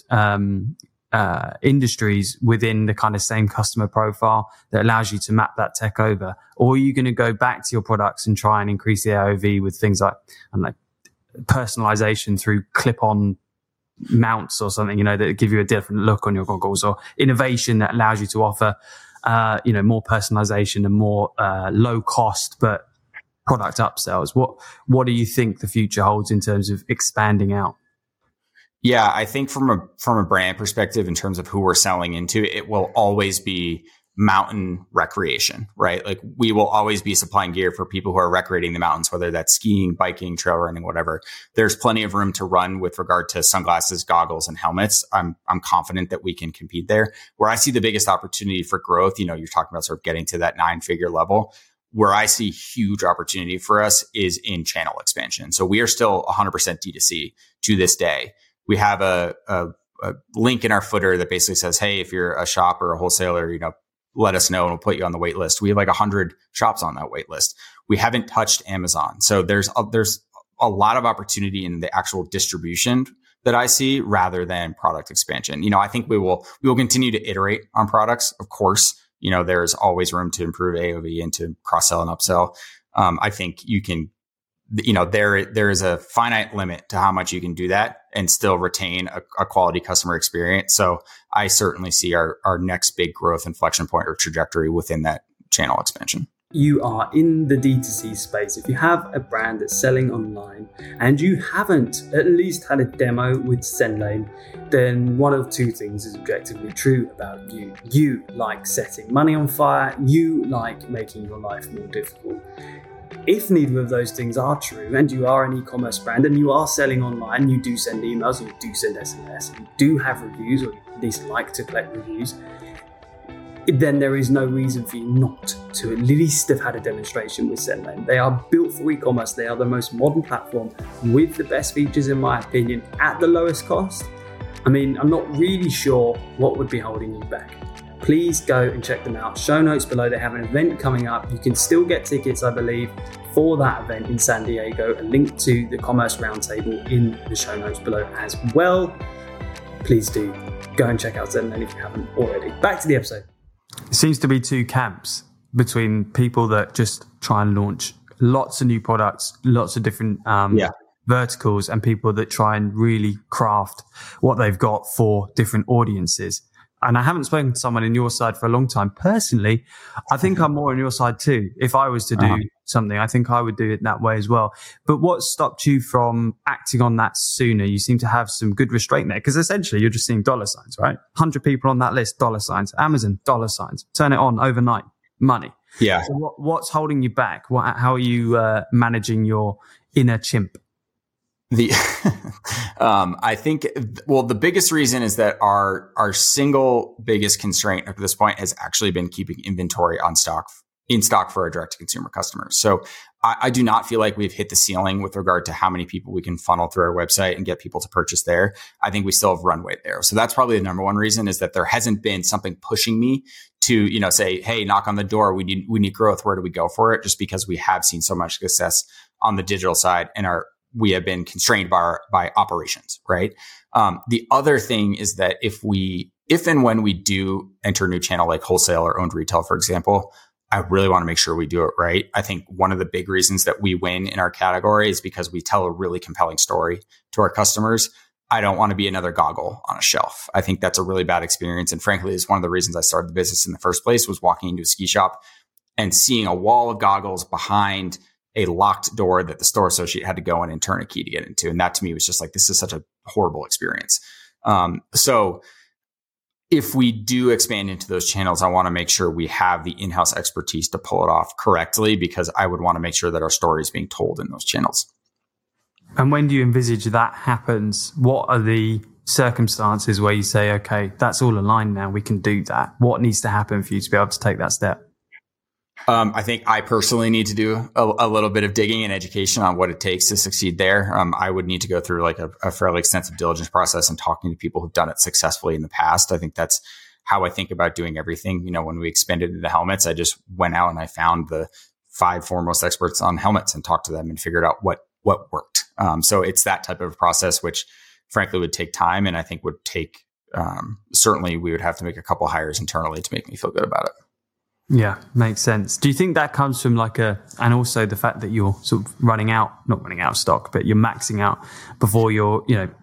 industries within the kind of same customer profile that allows you to map that tech over? Or are you going to go back to your products and try and increase the AOV with things like personalization through clip-on mounts or something, that give you a different look on your goggles, or innovation that allows you to offer, more personalization and more low cost, but product upsells? What do you think the future holds in terms of expanding out?
Yeah, I think from a brand perspective, in terms of who we're selling into, it will always be mountain recreation, right? Like we will always be supplying gear for people who are recreating the mountains, whether that's skiing, biking, trail running, whatever. There's plenty of room to run with regard to sunglasses, goggles, and helmets. I'm confident that we can compete there. Where I see the biggest opportunity for growth, you're talking about sort of getting to that 9-figure level. Where I see huge opportunity for us is in channel expansion. So we are still 100% D2C to this day. We have a link in our footer that basically says, hey, if you're a shop or a wholesaler, let us know and we'll put you on the wait list. We have like 100 shops on that wait list. We haven't touched Amazon. So there's a lot of opportunity in the actual distribution that I see rather than product expansion. I think we will continue to iterate on products. Of course, there's always room to improve AOV and to cross sell and upsell. I think you can, there is a finite limit to how much you can do that and still retain a quality customer experience. So I certainly see our next big growth inflection point or trajectory within that channel expansion.
You are in the D2C space. If you have a brand that's selling online and you haven't at least had a demo with SendLane, then one of two things is objectively true about you. You like setting money on fire. You like making your life more difficult. If neither of those things are true and you are an e-commerce brand and you are selling online, you do send emails, you do send SMS, you do have reviews, or you at least like to collect reviews, then there is no reason for you not to at least have had a demonstration with SendLane. They are built for e-commerce. They are the most modern platform with the best features, in my opinion, at the lowest cost. I mean, I'm not really sure what would be holding you back. Please go and check them out. Show notes below. They have an event coming up. You can still get tickets, I believe, for that event in San Diego. A link to the Commerce Roundtable in the show notes below as well. Please do go and check out SendLane if you haven't already. Back to the episode. It seems to be two camps between people that just try and launch lots of new products, lots of different verticals, and people that try and really craft what they've got for different audiences. And I haven't spoken to someone in your side for a long time. Personally, I think I'm more on your side too. If I was to do something, I think I would do it that way as well. But what stopped you from acting on that sooner? You seem to have some good restraint there, because essentially you're just seeing dollar signs, right? 100 people on that list, dollar signs. Amazon, dollar signs. Turn it on overnight, money.
Yeah.
So what's holding you back? How are you managing your inner chimp?
I think, the biggest reason is that our single biggest constraint up to this point has actually been keeping inventory in stock for our direct to consumer customers. So I do not feel like we've hit the ceiling with regard to how many people we can funnel through our website and get people to purchase there. I think we still have runway there. So that's probably the number one reason, is that there hasn't been something pushing me to, say, hey, knock on the door. We need growth. Where do we go for it? Just because we have seen so much success on the digital side and we have been constrained by operations, right? The other thing is that if and when we do enter a new channel like wholesale or owned retail, for example, I really want to make sure we do it right. I think one of the big reasons that we win in our category is because we tell a really compelling story to our customers. I don't want to be another goggle on a shelf. I think that's a really bad experience. And frankly, it's one of the reasons I started the business in the first place, was walking into a ski shop and seeing a wall of goggles behind a locked door that the store associate had to go in and turn a key to get into. And that to me was just like, this is such a horrible experience. So if we do expand into those channels, I want to make sure we have the in-house expertise to pull it off correctly, because I would want to make sure that our story is being told in those channels.
And when do you envisage that happens? What are the circumstances where you say, okay, that's all aligned now, we can do that? What needs to happen for you to be able to take that step?
I think I personally need to do a little bit of digging and education on what it takes to succeed there. I would need to go through like a fairly extensive diligence process and talking to people who've done it successfully in the past. I think that's how I think about doing everything. When we expanded into helmets, I just went out and I found the 5 foremost experts on helmets and talked to them and figured out what worked. So it's that type of process, which frankly would take time, and I think would take, certainly we would have to make a couple hires internally to make me feel good about it.
Yeah, makes sense. Do you think that comes from and also the fact that you're sort of not running out of stock, but you're maxing out before your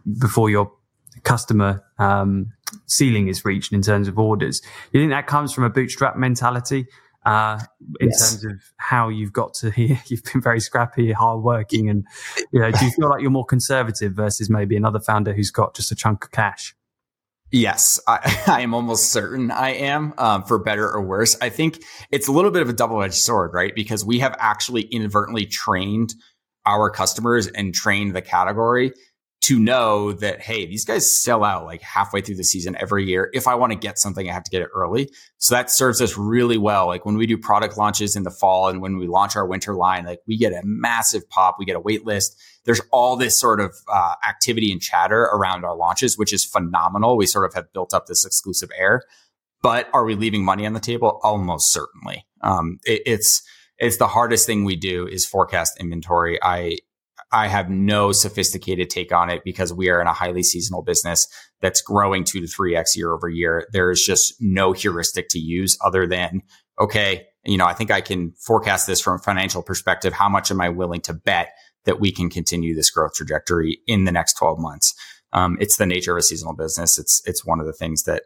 customer ceiling is reached in terms of orders? You think that comes from a bootstrap mentality in terms of how you've got to here? You've been very scrappy, hardworking, and do you feel like you're more conservative versus maybe another founder who's got just a chunk of cash?
Yes, I am almost certain I am, for better or worse. I think it's a little bit of a double-edged sword, right? Because we have actually inadvertently trained our customers and trained the category to know that, hey, these guys sell out like halfway through the season every year. If I want to get something, I have to get it early. So that serves us really well. Like when we do product launches in the fall and when we launch our winter line, like we get a massive pop, we get a wait list. There's all this sort of activity and chatter around our launches, which is phenomenal. We sort of have built up this exclusive air. But are we leaving money on the table? Almost certainly. It's the hardest thing we do is forecast inventory. I have no sophisticated take on it because we are in a highly seasonal business that's growing 2 to 3x year over year. There is just no heuristic to use other than, okay, I think I can forecast this from a financial perspective. How much am I willing to bet that we can continue this growth trajectory in the next 12 months? It's the nature of a seasonal business. It's one of the things that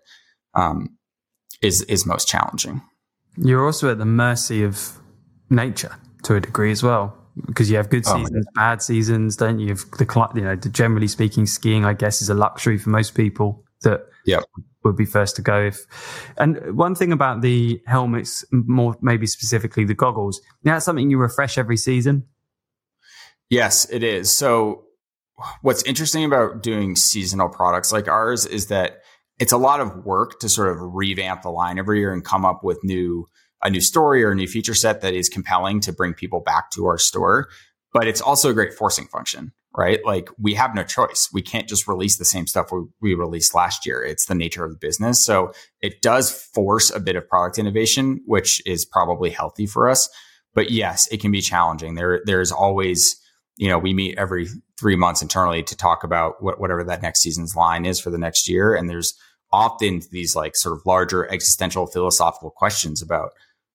is most challenging.
You're also at the mercy of nature to a degree as well, because you have good seasons, bad seasons, don't you? Generally speaking, skiing, I guess, is a luxury for most people that would be first to go. And one thing about the helmets, more maybe specifically the goggles, that's something you refresh every season.
Yes, it is. So what's interesting about doing seasonal products like ours is that it's a lot of work to sort of revamp the line every year and come up with a new story or a new feature set that is compelling to bring people back to our store. But it's also a great forcing function, right? Like we have no choice. We can't just release the same stuff we released last year. It's the nature of the business. So it does force a bit of product innovation, which is probably healthy for us. But yes, it can be challenging. There's always, we meet every 3 months internally to talk about whatever that next season's line is for the next year. And there's often these like sort of larger existential philosophical questions about,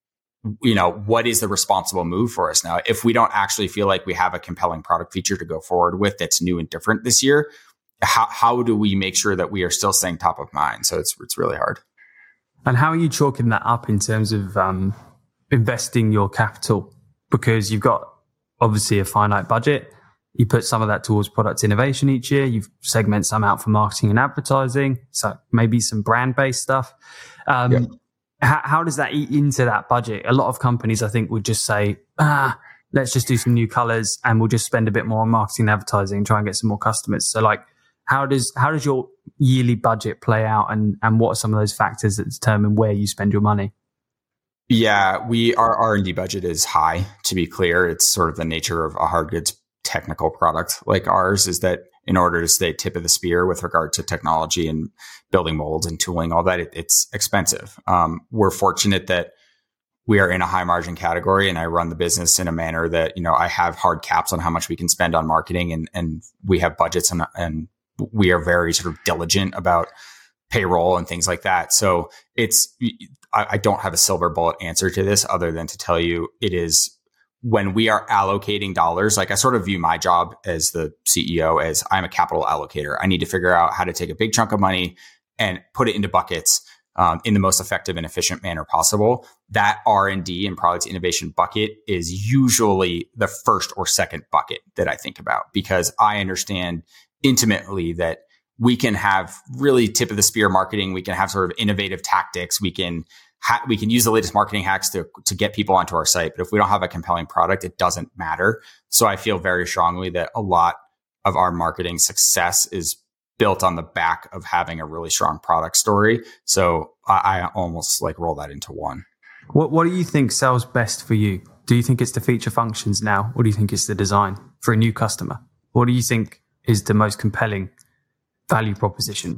what is the responsible move for us now? If we don't actually feel like we have a compelling product feature to go forward with that's new and different this year, how do we make sure that we are still staying top of mind? So it's really hard.
And how are you chalking that up in terms of investing your capital? Because you've got obviously a finite budget. You put some of that towards product innovation each year. You segment some out for marketing and advertising. So maybe some brand-based stuff. How does that eat into that budget? A lot of companies, I think, would just say, let's just do some new colors and we'll just spend a bit more on marketing and advertising and try and get some more customers. So like, how does your yearly budget play out and what are some of those factors that determine where you spend your money?
Yeah, our R&D budget is high, to be clear. It's sort of the nature of a hard goods technical product like ours, is that in order to stay tip of the spear with regard to technology and building molds and tooling, all that, it's expensive. We're fortunate that we are in a high margin category and I run the business in a manner that, I have hard caps on how much we can spend on marketing and we have budgets and we are very sort of diligent about payroll and things like that. So I don't have a silver bullet answer to this other than to tell you it is when we are allocating dollars, like I sort of view my job as the CEO as I'm a capital allocator. I need to figure out how to take a big chunk of money and put it into buckets in the most effective and efficient manner possible. That R&D and product innovation bucket is usually the first or second bucket that I think about because I understand intimately that we can have really tip of the spear marketing. We can have sort of innovative tactics. We can use the latest marketing hacks to get people onto our site. But if we don't have a compelling product, it doesn't matter. So I feel very strongly that a lot of our marketing success is built on the back of having a really strong product story. So I almost like roll that into one.
What do you think sells best for you? Do you think it's the feature functions now, or do you think it's the design for a new customer? What do you think is the most compelling value proposition?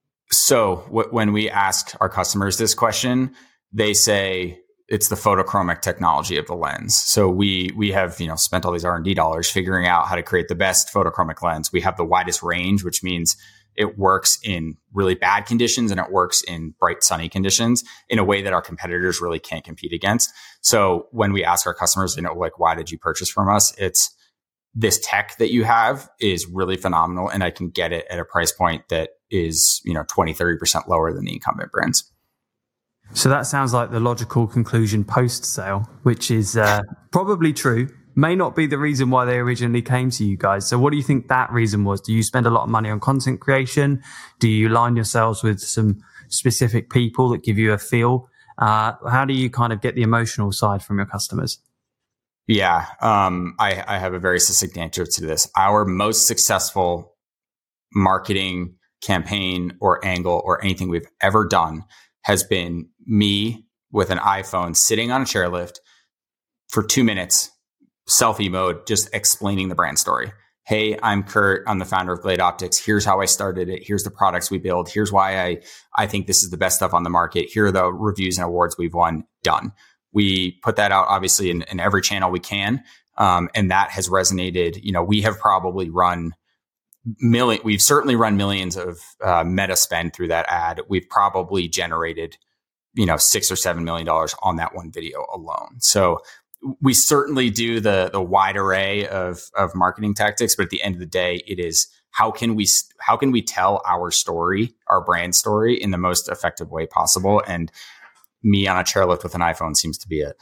So when we ask our customers this question, they say it's the photochromic technology of the lens. So we have, spent all these R&D dollars figuring out how to create the best photochromic lens. We have the widest range, which means it works in really bad conditions and it works in bright, sunny conditions in a way that our competitors really can't compete against. So when we ask our customers, why did you purchase from us? It's this tech that you have is really phenomenal and I can get it at a price point that is, 20, 30% lower than the incumbent brands.
So that sounds like the logical conclusion post-sale, which is probably true. May not be the reason why they originally came to you guys. So what do you think that reason was? Do you spend a lot of money on content creation? Do you align yourselves with some specific people that give you a feel? How do you kind of get the emotional side from your customers?
Yeah, I have a very succinct answer to this. Our most successful marketing campaign or angle or anything we've ever done has been me with an iPhone sitting on a chairlift for 2 minutes, selfie mode, just explaining the brand story. Hey, I'm Kurt. I'm the founder of Glade Optics. Here's how I started it. Here's the products we build. Here's why I think this is the best stuff on the market. Here are the reviews and awards we've won. Done. We put that out obviously in every channel we can. And that has resonated. We have probably we've certainly run millions of meta spend through that ad. We've probably generated, $6 or $7 million on that one video alone. So we certainly do the wide array of marketing tactics, but at the end of the day, it is how can we tell our story, our brand story, in the most effective way possible? And me on a chairlift with an iPhone seems to be it.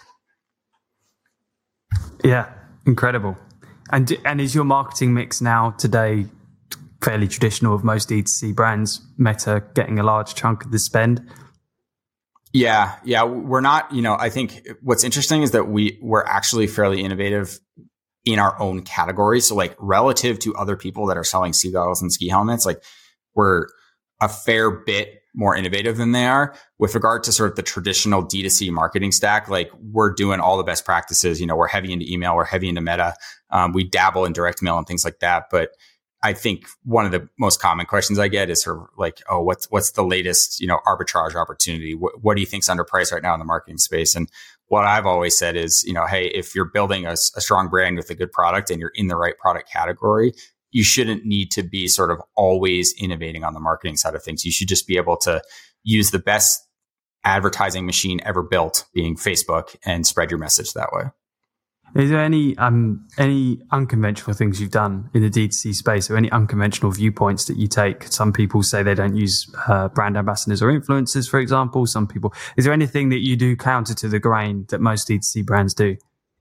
Yeah, incredible. And is your marketing mix now today fairly traditional of most D2C brands, Meta getting a large chunk of the spend?
Yeah. We're not, I think what's interesting is that we're actually fairly innovative in our own category. So like relative to other people that are selling ski goggles and ski helmets, like we're a fair bit more innovative than they are with regard to sort of the traditional D2C marketing stack. Like we're doing all the best practices, we're heavy into email, we're heavy into Meta. We dabble in direct mail and things like that. But I think one of the most common questions I get is sort of like, oh, what's the latest, arbitrage opportunity? What do you think's underpriced right now in the marketing space? And what I've always said is, hey, if you're building a strong brand with a good product and you're in the right product category, you shouldn't need to be sort of always innovating on the marketing side of things. You should just be able to use the best advertising machine ever built, being Facebook, and spread your message that way.
Is there any unconventional things you've done in the D2C space, or any unconventional viewpoints that you take? Some people say they don't use brand ambassadors or influencers, for example. Some people. Is there anything that you do counter to the grain that most D2C brands do?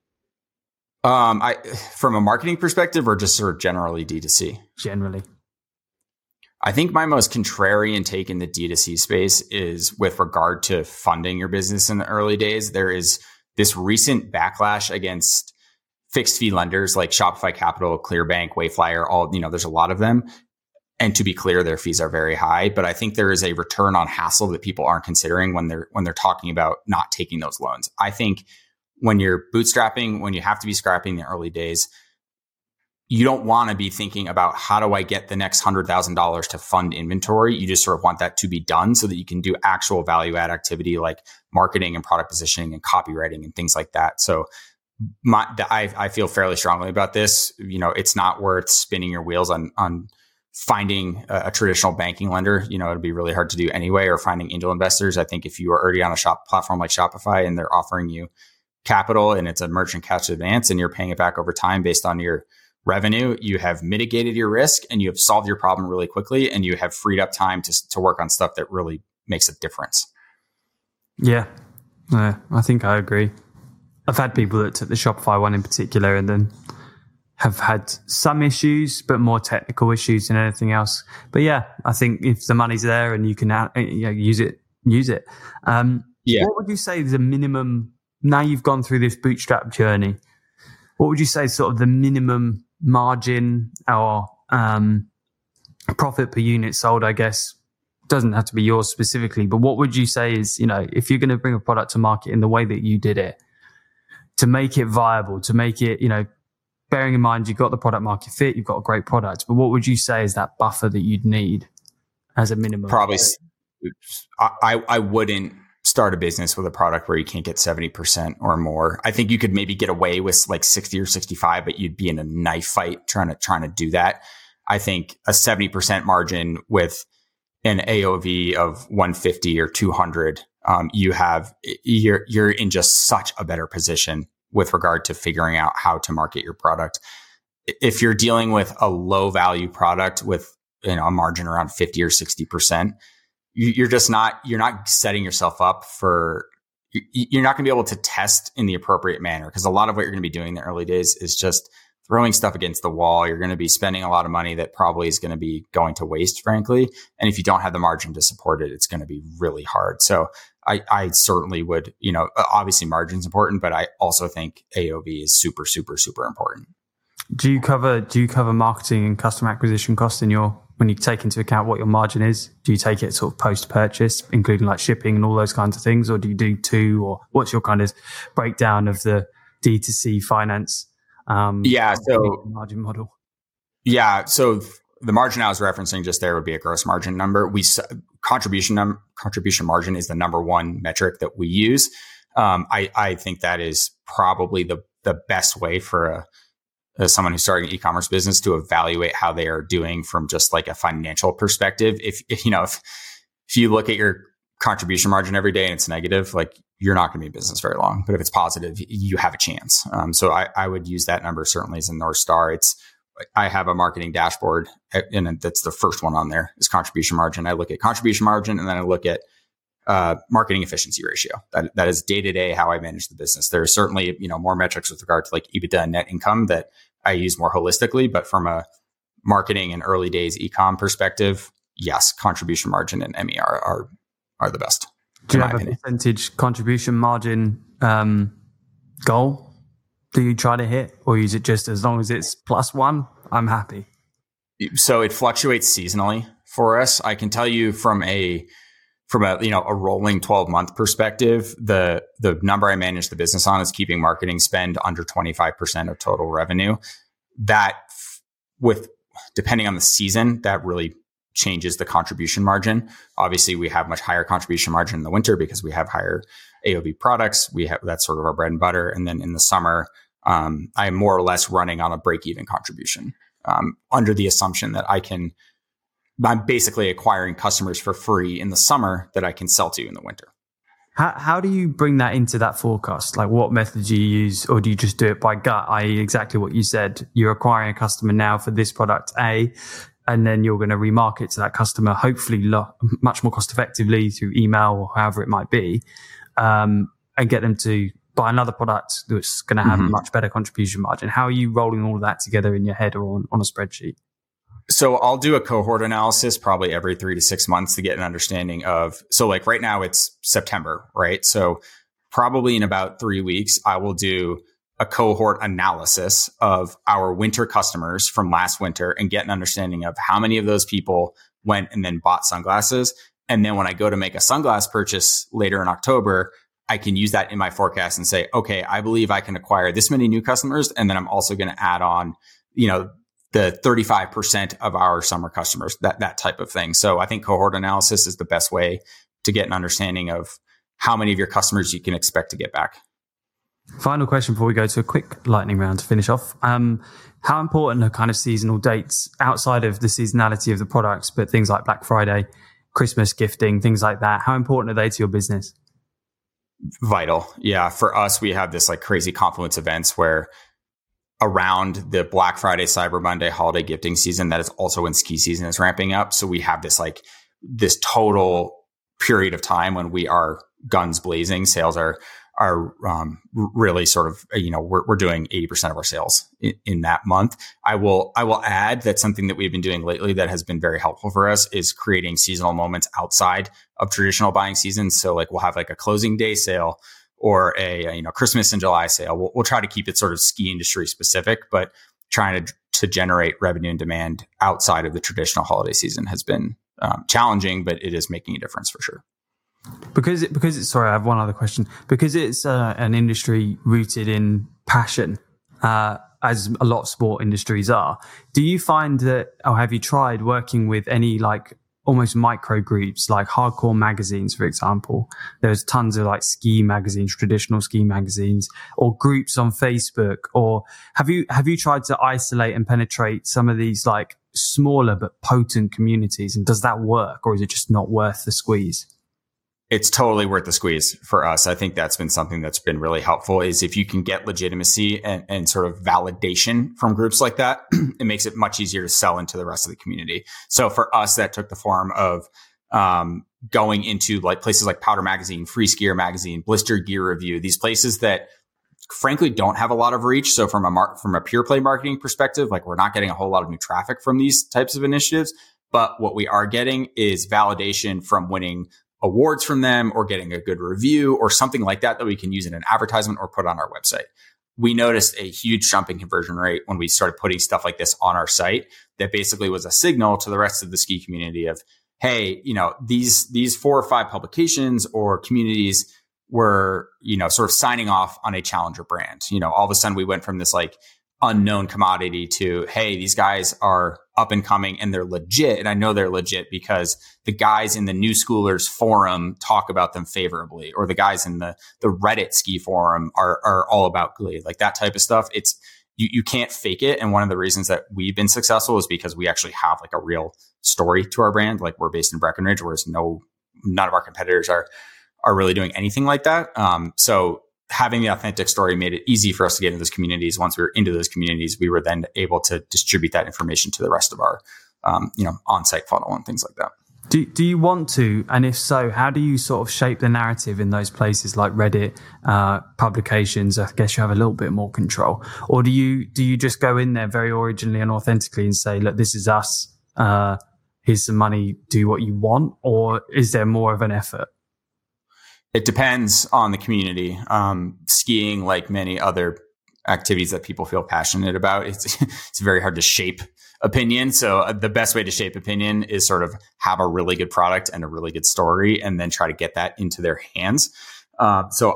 From a marketing perspective, or just sort of generally D2C?
Generally.
I think my most contrarian take in the D2C space is with regard to funding your business in the early days. There is this recent backlash against fixed fee lenders like Shopify Capital, Clearbank, Wayflyer, there's a lot of them. And to be clear, their fees are very high, but I think there is a return on hassle that people aren't considering when they're talking about not taking those loans. I think when you're bootstrapping, when you have to be scrapping in the early days, you don't want to be thinking about how do I get the next $100,000 to fund inventory. You just sort of want that to be done so that you can do actual value add activity like marketing and product positioning and copywriting and things like that. So I feel fairly strongly about this. It's not worth spinning your wheels on finding a traditional banking lender. It'd be really hard to do anyway, or finding angel investors. I think if you are already on a platform like Shopify and they're offering you capital and it's a merchant cash advance and you're paying it back over time based on your revenue, you have mitigated your risk and you have solved your problem really quickly, and you have freed up time to work on stuff that really makes a difference.
Yeah, I think I agree. I've had people that took the Shopify one in particular and then have had some issues, but more technical issues than anything else. But yeah, I think if the money's there and you can use it, use it. What would you say is the minimum, now you've gone through this bootstrap journey, what would you say is sort of the minimum margin or profit per unit sold, I guess? Doesn't have to be yours specifically, but what would you say is, if you're going to bring a product to market in the way that you did it, to make it viable, to make it, bearing in mind you've got the product market fit, you've got a great product, but what would you say is that buffer that you'd need as a minimum?
Probably, I wouldn't start a business with a product where you can't get 70% or more. I think you could maybe get away with like 60 or 65, but you'd be in a knife fight trying to do that. I think a 70% margin with an AOV of 150 or 200, you're in just such a better position with regard to figuring out how to market your product. If you're dealing with a low value product with a margin around 50 or 60%, you're not setting yourself up you're not going to be able to test in the appropriate manner, because a lot of what you're going to be doing in the early days is just throwing stuff against the wall. You're going to be spending a lot of money that probably is going to be going to waste, frankly. And if you don't have the margin to support it, it's going to be really hard. So I certainly would, obviously margin's important, but I also think AOV is super, super, super important.
Do you cover marketing and customer acquisition costs when you take into account what your margin is? Do you take it sort of post-purchase, including like shipping and all those kinds of things? Or do you do two? Or what's your kind of breakdown of the D2C finance?
Margin
model.
Yeah. So the margin I was referencing just there would be a gross margin number. Contribution margin is the number one metric that we use. I think that is probably the the best way for as someone who's starting an e-commerce business to evaluate how they are doing from just like a financial perspective. If you look at your contribution margin every day and it's negative, like you're not going to be in business very long. But if it's positive, you have a chance. So I would use that number certainly as a North Star. I have a marketing dashboard, and that's the first one on there is contribution margin. I look at contribution margin, and then I look at marketing efficiency ratio. That is day to day how I manage the business. There are certainly more metrics with regard to like EBITDA and net income that I use more holistically, but from a marketing and early days e-com perspective, yes, contribution margin and MER are the best.
Do you have a percentage contribution margin goal? Do you try to hit, or is it just as long as it's +1, I'm happy?
So it fluctuates seasonally for us. I can tell you from a rolling 12-month perspective, the number I manage the business on is keeping marketing spend under 25% of total revenue. That depending on the season, that really changes the contribution margin. Obviously, we have much higher contribution margin in the winter because we have higher AOV products. That's sort of our bread and butter. And then in the summer, I'm more or less running on a break-even contribution under the assumption that I'm basically acquiring customers for free in the summer that I can sell to in the winter.
How do you bring that into that forecast? Like what method do you use, or do you just do it by gut? I.e. exactly what you said. You're acquiring a customer now for this product A, and then you're going to remarket to that customer, hopefully much more cost effectively through email or however it might be, and get them to buy another product that's going to have a much better contribution margin. How are you rolling all of that together in your head or on a spreadsheet?
So I'll do a cohort analysis probably every 3 to 6 months to get an understanding of, so like right now it's September, right? So probably in about 3 weeks, I will do a cohort analysis of our winter customers from last winter and get an understanding of how many of those people went and then bought sunglasses. And then when I go to make a sunglass purchase later in October, I can use that in my forecast and say, okay, I believe I can acquire this many new customers. And then I'm also going to add on, the 35% of our summer customers, that type of thing. So I think cohort analysis is the best way to get an understanding of how many of your customers you can expect to get back.
Final question before we go to a quick lightning round to finish off. How important are kind of seasonal dates outside of the seasonality of the products, but things like Black Friday, Christmas gifting, things like that? How important are they to your business?
Vital. Yeah. For us, we have this like crazy confluence events where around the Black Friday, Cyber Monday, holiday gifting season, that is also when ski season is ramping up. So we have this total period of time when we are guns blazing. Sales are really sort of, we're doing 80% of our sales in that month. I will add that something that we've been doing lately that has been very helpful for us is creating seasonal moments outside of traditional buying seasons. So like we'll have like a closing day sale or a Christmas in July sale. We'll try to keep it sort of ski industry specific, but trying to generate revenue and demand outside of the traditional holiday season has been challenging, but it is making a difference for sure.
Because it's sorry, I have one other question. Because it's an industry rooted in passion, as a lot of sport industries are. Do you find that, or have you tried working with any like almost micro groups like hardcore magazines, for example? There's tons of like ski magazines, traditional ski magazines, or groups on Facebook. Or have you tried to isolate and penetrate some of these like smaller but potent communities? And does that work, or is it just not worth the squeeze?
It's totally worth the squeeze for us. I think that's been something that's been really helpful is if you can get legitimacy and sort of validation from groups like that, it makes it much easier to sell into the rest of the community. So for us, that took the form of going into like places like Powder Magazine, Free Skier Magazine, Blister Gear Review, these places that frankly don't have a lot of reach. So from a pure play marketing perspective, like we're not getting a whole lot of new traffic from these types of initiatives. But what we are getting is validation from winning awards from them or getting a good review or something like that we can use in an advertisement or put on our website. We noticed a huge jump in conversion rate when we started putting stuff like this on our site that basically was a signal to the rest of the ski community of, hey, these 4 or 5 publications or communities were, sort of signing off on a challenger brand. All of a sudden we went from this like unknown commodity to, hey, these guys are up and coming and they're legit. And I know they're legit because the guys in the New Schoolers forum talk about them favorably, or the guys in the Reddit ski forum are all about Glee, like that type of stuff. It's, you can't fake it. And one of the reasons that we've been successful is because we actually have like a real story to our brand. Like we're based in Breckenridge, whereas none of our competitors are really doing anything like that. So having the authentic story made it easy for us to get into those communities. Once we were into those communities, we were then able to distribute that information to the rest of our, on-site funnel and things like that.
Do you want to? And if so, how do you sort of shape the narrative in those places like Reddit, publications? I guess you have a little bit more control. Or do you just go in there very originally and authentically and say, look, this is us. Here's some money, do what you want? Or is there more of an effort?
It depends on the community. Skiing, like many other activities that people feel passionate about, it's very hard to shape opinion. So the best way to shape opinion is sort of have a really good product and a really good story, and then try to get that into their hands. So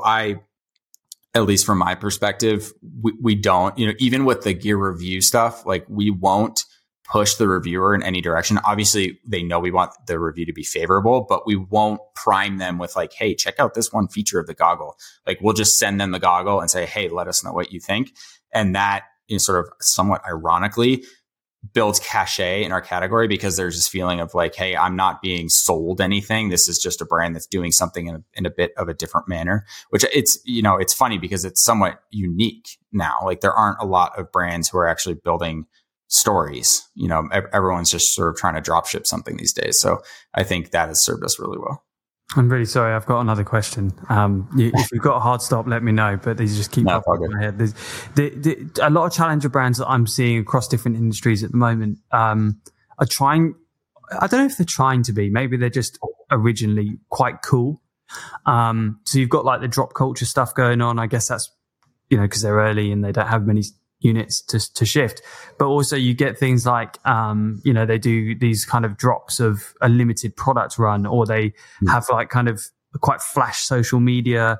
at least from my perspective, we don't, even with the gear review stuff, like we won't push the reviewer in any direction. Obviously, they know we want the review to be favorable, but we won't prime them with like, hey, check out this one feature of the goggle. Like we'll just send them the goggle and say, hey, let us know what you think. And that is sort of somewhat ironically builds cachet in our category, because there's this feeling of like, hey, I'm not being sold anything. This is just a brand that's doing something in a bit of a different manner, which it's funny because it's somewhat unique now. Like there aren't a lot of brands who are actually building stories. Everyone's just sort of trying to drop ship something these days. So I think that has served us really well.
I'm really sorry. I've got another question. If you've got a hard stop, let me know. But these just keep popping in my head. A lot of challenger brands that I'm seeing across different industries at the moment are trying. I don't know if they're trying to be. Maybe they're just originally quite cool. So you've got like the drop culture stuff going on. I guess that's because they're early and they don't have many units to shift, but also you get things like they do these kind of drops of a limited product run, or they have like kind of quite flash social media,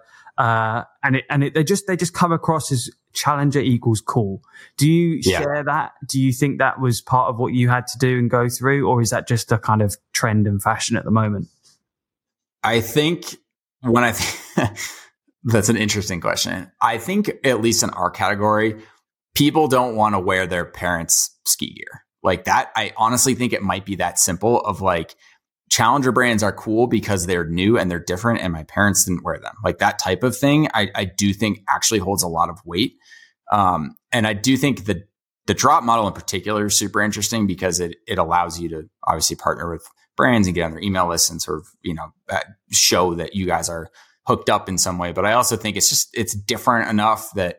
they just come across as challenger equals cool. Do you share that? Do you think that was part of what you had to do and go through, or is that just a kind of trend and fashion at the moment?
I think that's an interesting question. I think at least in our category, people don't want to wear their parents' ski gear like that. I honestly think it might be that simple of like, challenger brands are cool because they're new and they're different, and my parents didn't wear them. Like that type of thing, I do think actually holds a lot of weight. And I do think the drop model in particular is super interesting because it allows you to obviously partner with brands and get on their email list and sort of, show that you guys are hooked up in some way. But I also think it's different enough that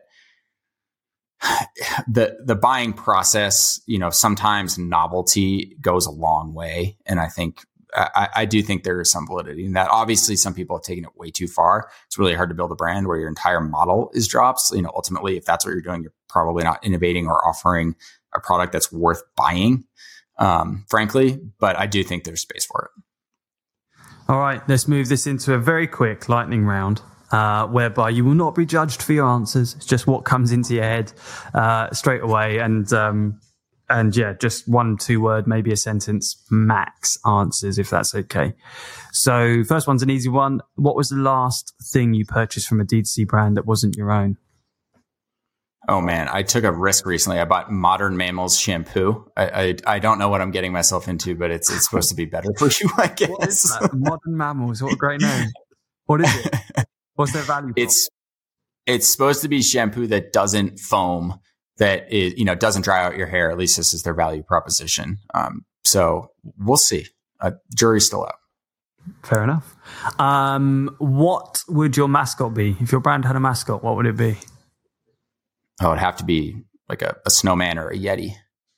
the buying process, sometimes novelty goes a long way. And I think, I do think there is some validity in that. Obviously, some people have taken it way too far. It's really hard to build a brand where your entire model is drops. Ultimately, if that's what you're doing, you're probably not innovating or offering a product that's worth buying, frankly. But I do think there's space for it.
All right, let's move this into a very quick lightning round. Whereby you will not be judged for your answers. It's just what comes into your head straight away. And just 1-2 word, maybe a sentence max answers, if that's okay. So first one's an easy one. What was the last thing you purchased from a D2C brand that wasn't your own?
Oh man, I took a risk recently. I bought Modern Mammals shampoo. I don't know what I'm getting myself into, but it's supposed to be better for you, I guess.
What is that? Modern Mammals, what a great name. What is it? What's their value?
It's supposed to be shampoo that doesn't foam, that is, doesn't dry out your hair. At least this is their value proposition. So we'll see. Jury's still out.
Fair enough. What would your mascot be? If your brand had a mascot, what would it be?
Oh, it'd have to be like a snowman or a Yeti.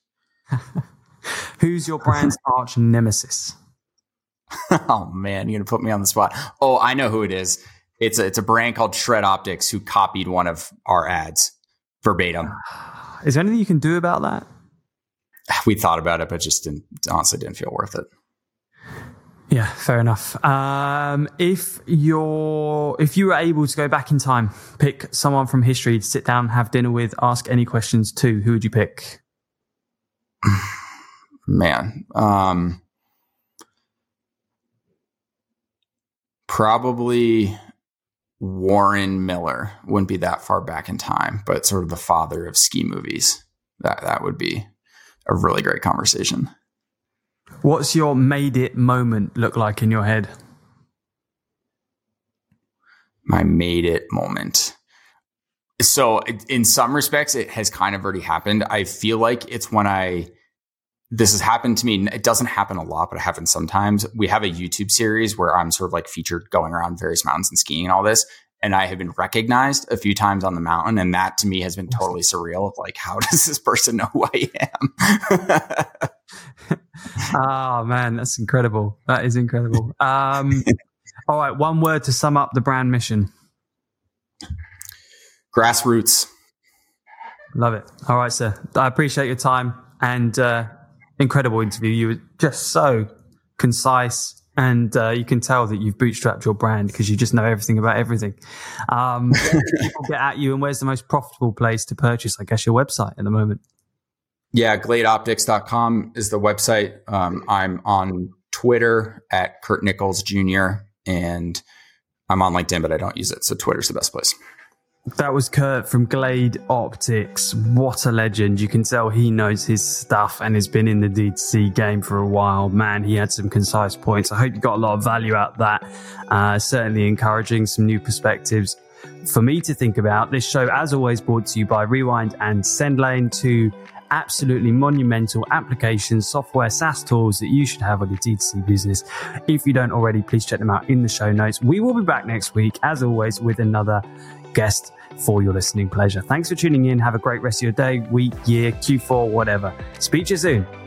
Who's your brand's arch nemesis?
Oh man, you're gonna put me on the spot. Oh, I know who it is. It's a brand called Shred Optics who copied one of our ads verbatim.
Is there anything you can do about that?
We thought about it, but just honestly didn't feel worth it.
Yeah, fair enough. If you were able to go back in time, pick someone from history to sit down, have dinner with, ask any questions to, who would you pick?
Man, probably Warren Miller. Wouldn't be that far back in time, but sort of the father of ski movies. That would be a really great conversation.
What's your made it moment look like in your head?
My made it moment. So in some respects, it has kind of already happened. I feel like it's when this has happened to me. It doesn't happen a lot, but it happens sometimes. We have a YouTube series where I'm sort of like featured going around various mountains and skiing and all this. And I have been recognized a few times on the mountain. And that to me has been totally surreal. Like, how does this person know who I am?
Oh, man, that's incredible. That is incredible. All right. One word to sum up the brand mission.
Grassroots.
Love it. All right, sir. I appreciate your time and incredible interview. You were just so concise. And you can tell that you've bootstrapped your brand because you just know everything about everything. Where do people get at you, and where's the most profitable place to purchase, I guess, your website at the moment?
Yeah, gladeoptics.com is the website. I'm on Twitter at Kurt Nichols Jr. and I'm on LinkedIn, but I don't use it. So Twitter's the best place.
That was Kurt from Glade Optics. What a legend. You can tell he knows his stuff and has been in the D2C game for a while. Man, he had some concise points. I hope you got a lot of value out of that. Certainly encouraging some new perspectives for me to think about. This show, as always, brought to you by Rewind and SendLane, two absolutely monumental applications, software, SaaS tools that you should have on your D2C business. If you don't already, please check them out in the show notes. We will be back next week, as always, with another guest for your listening pleasure. Thanks for tuning in. Have a great rest of your day, week, year, Q4, whatever. Speak to you soon.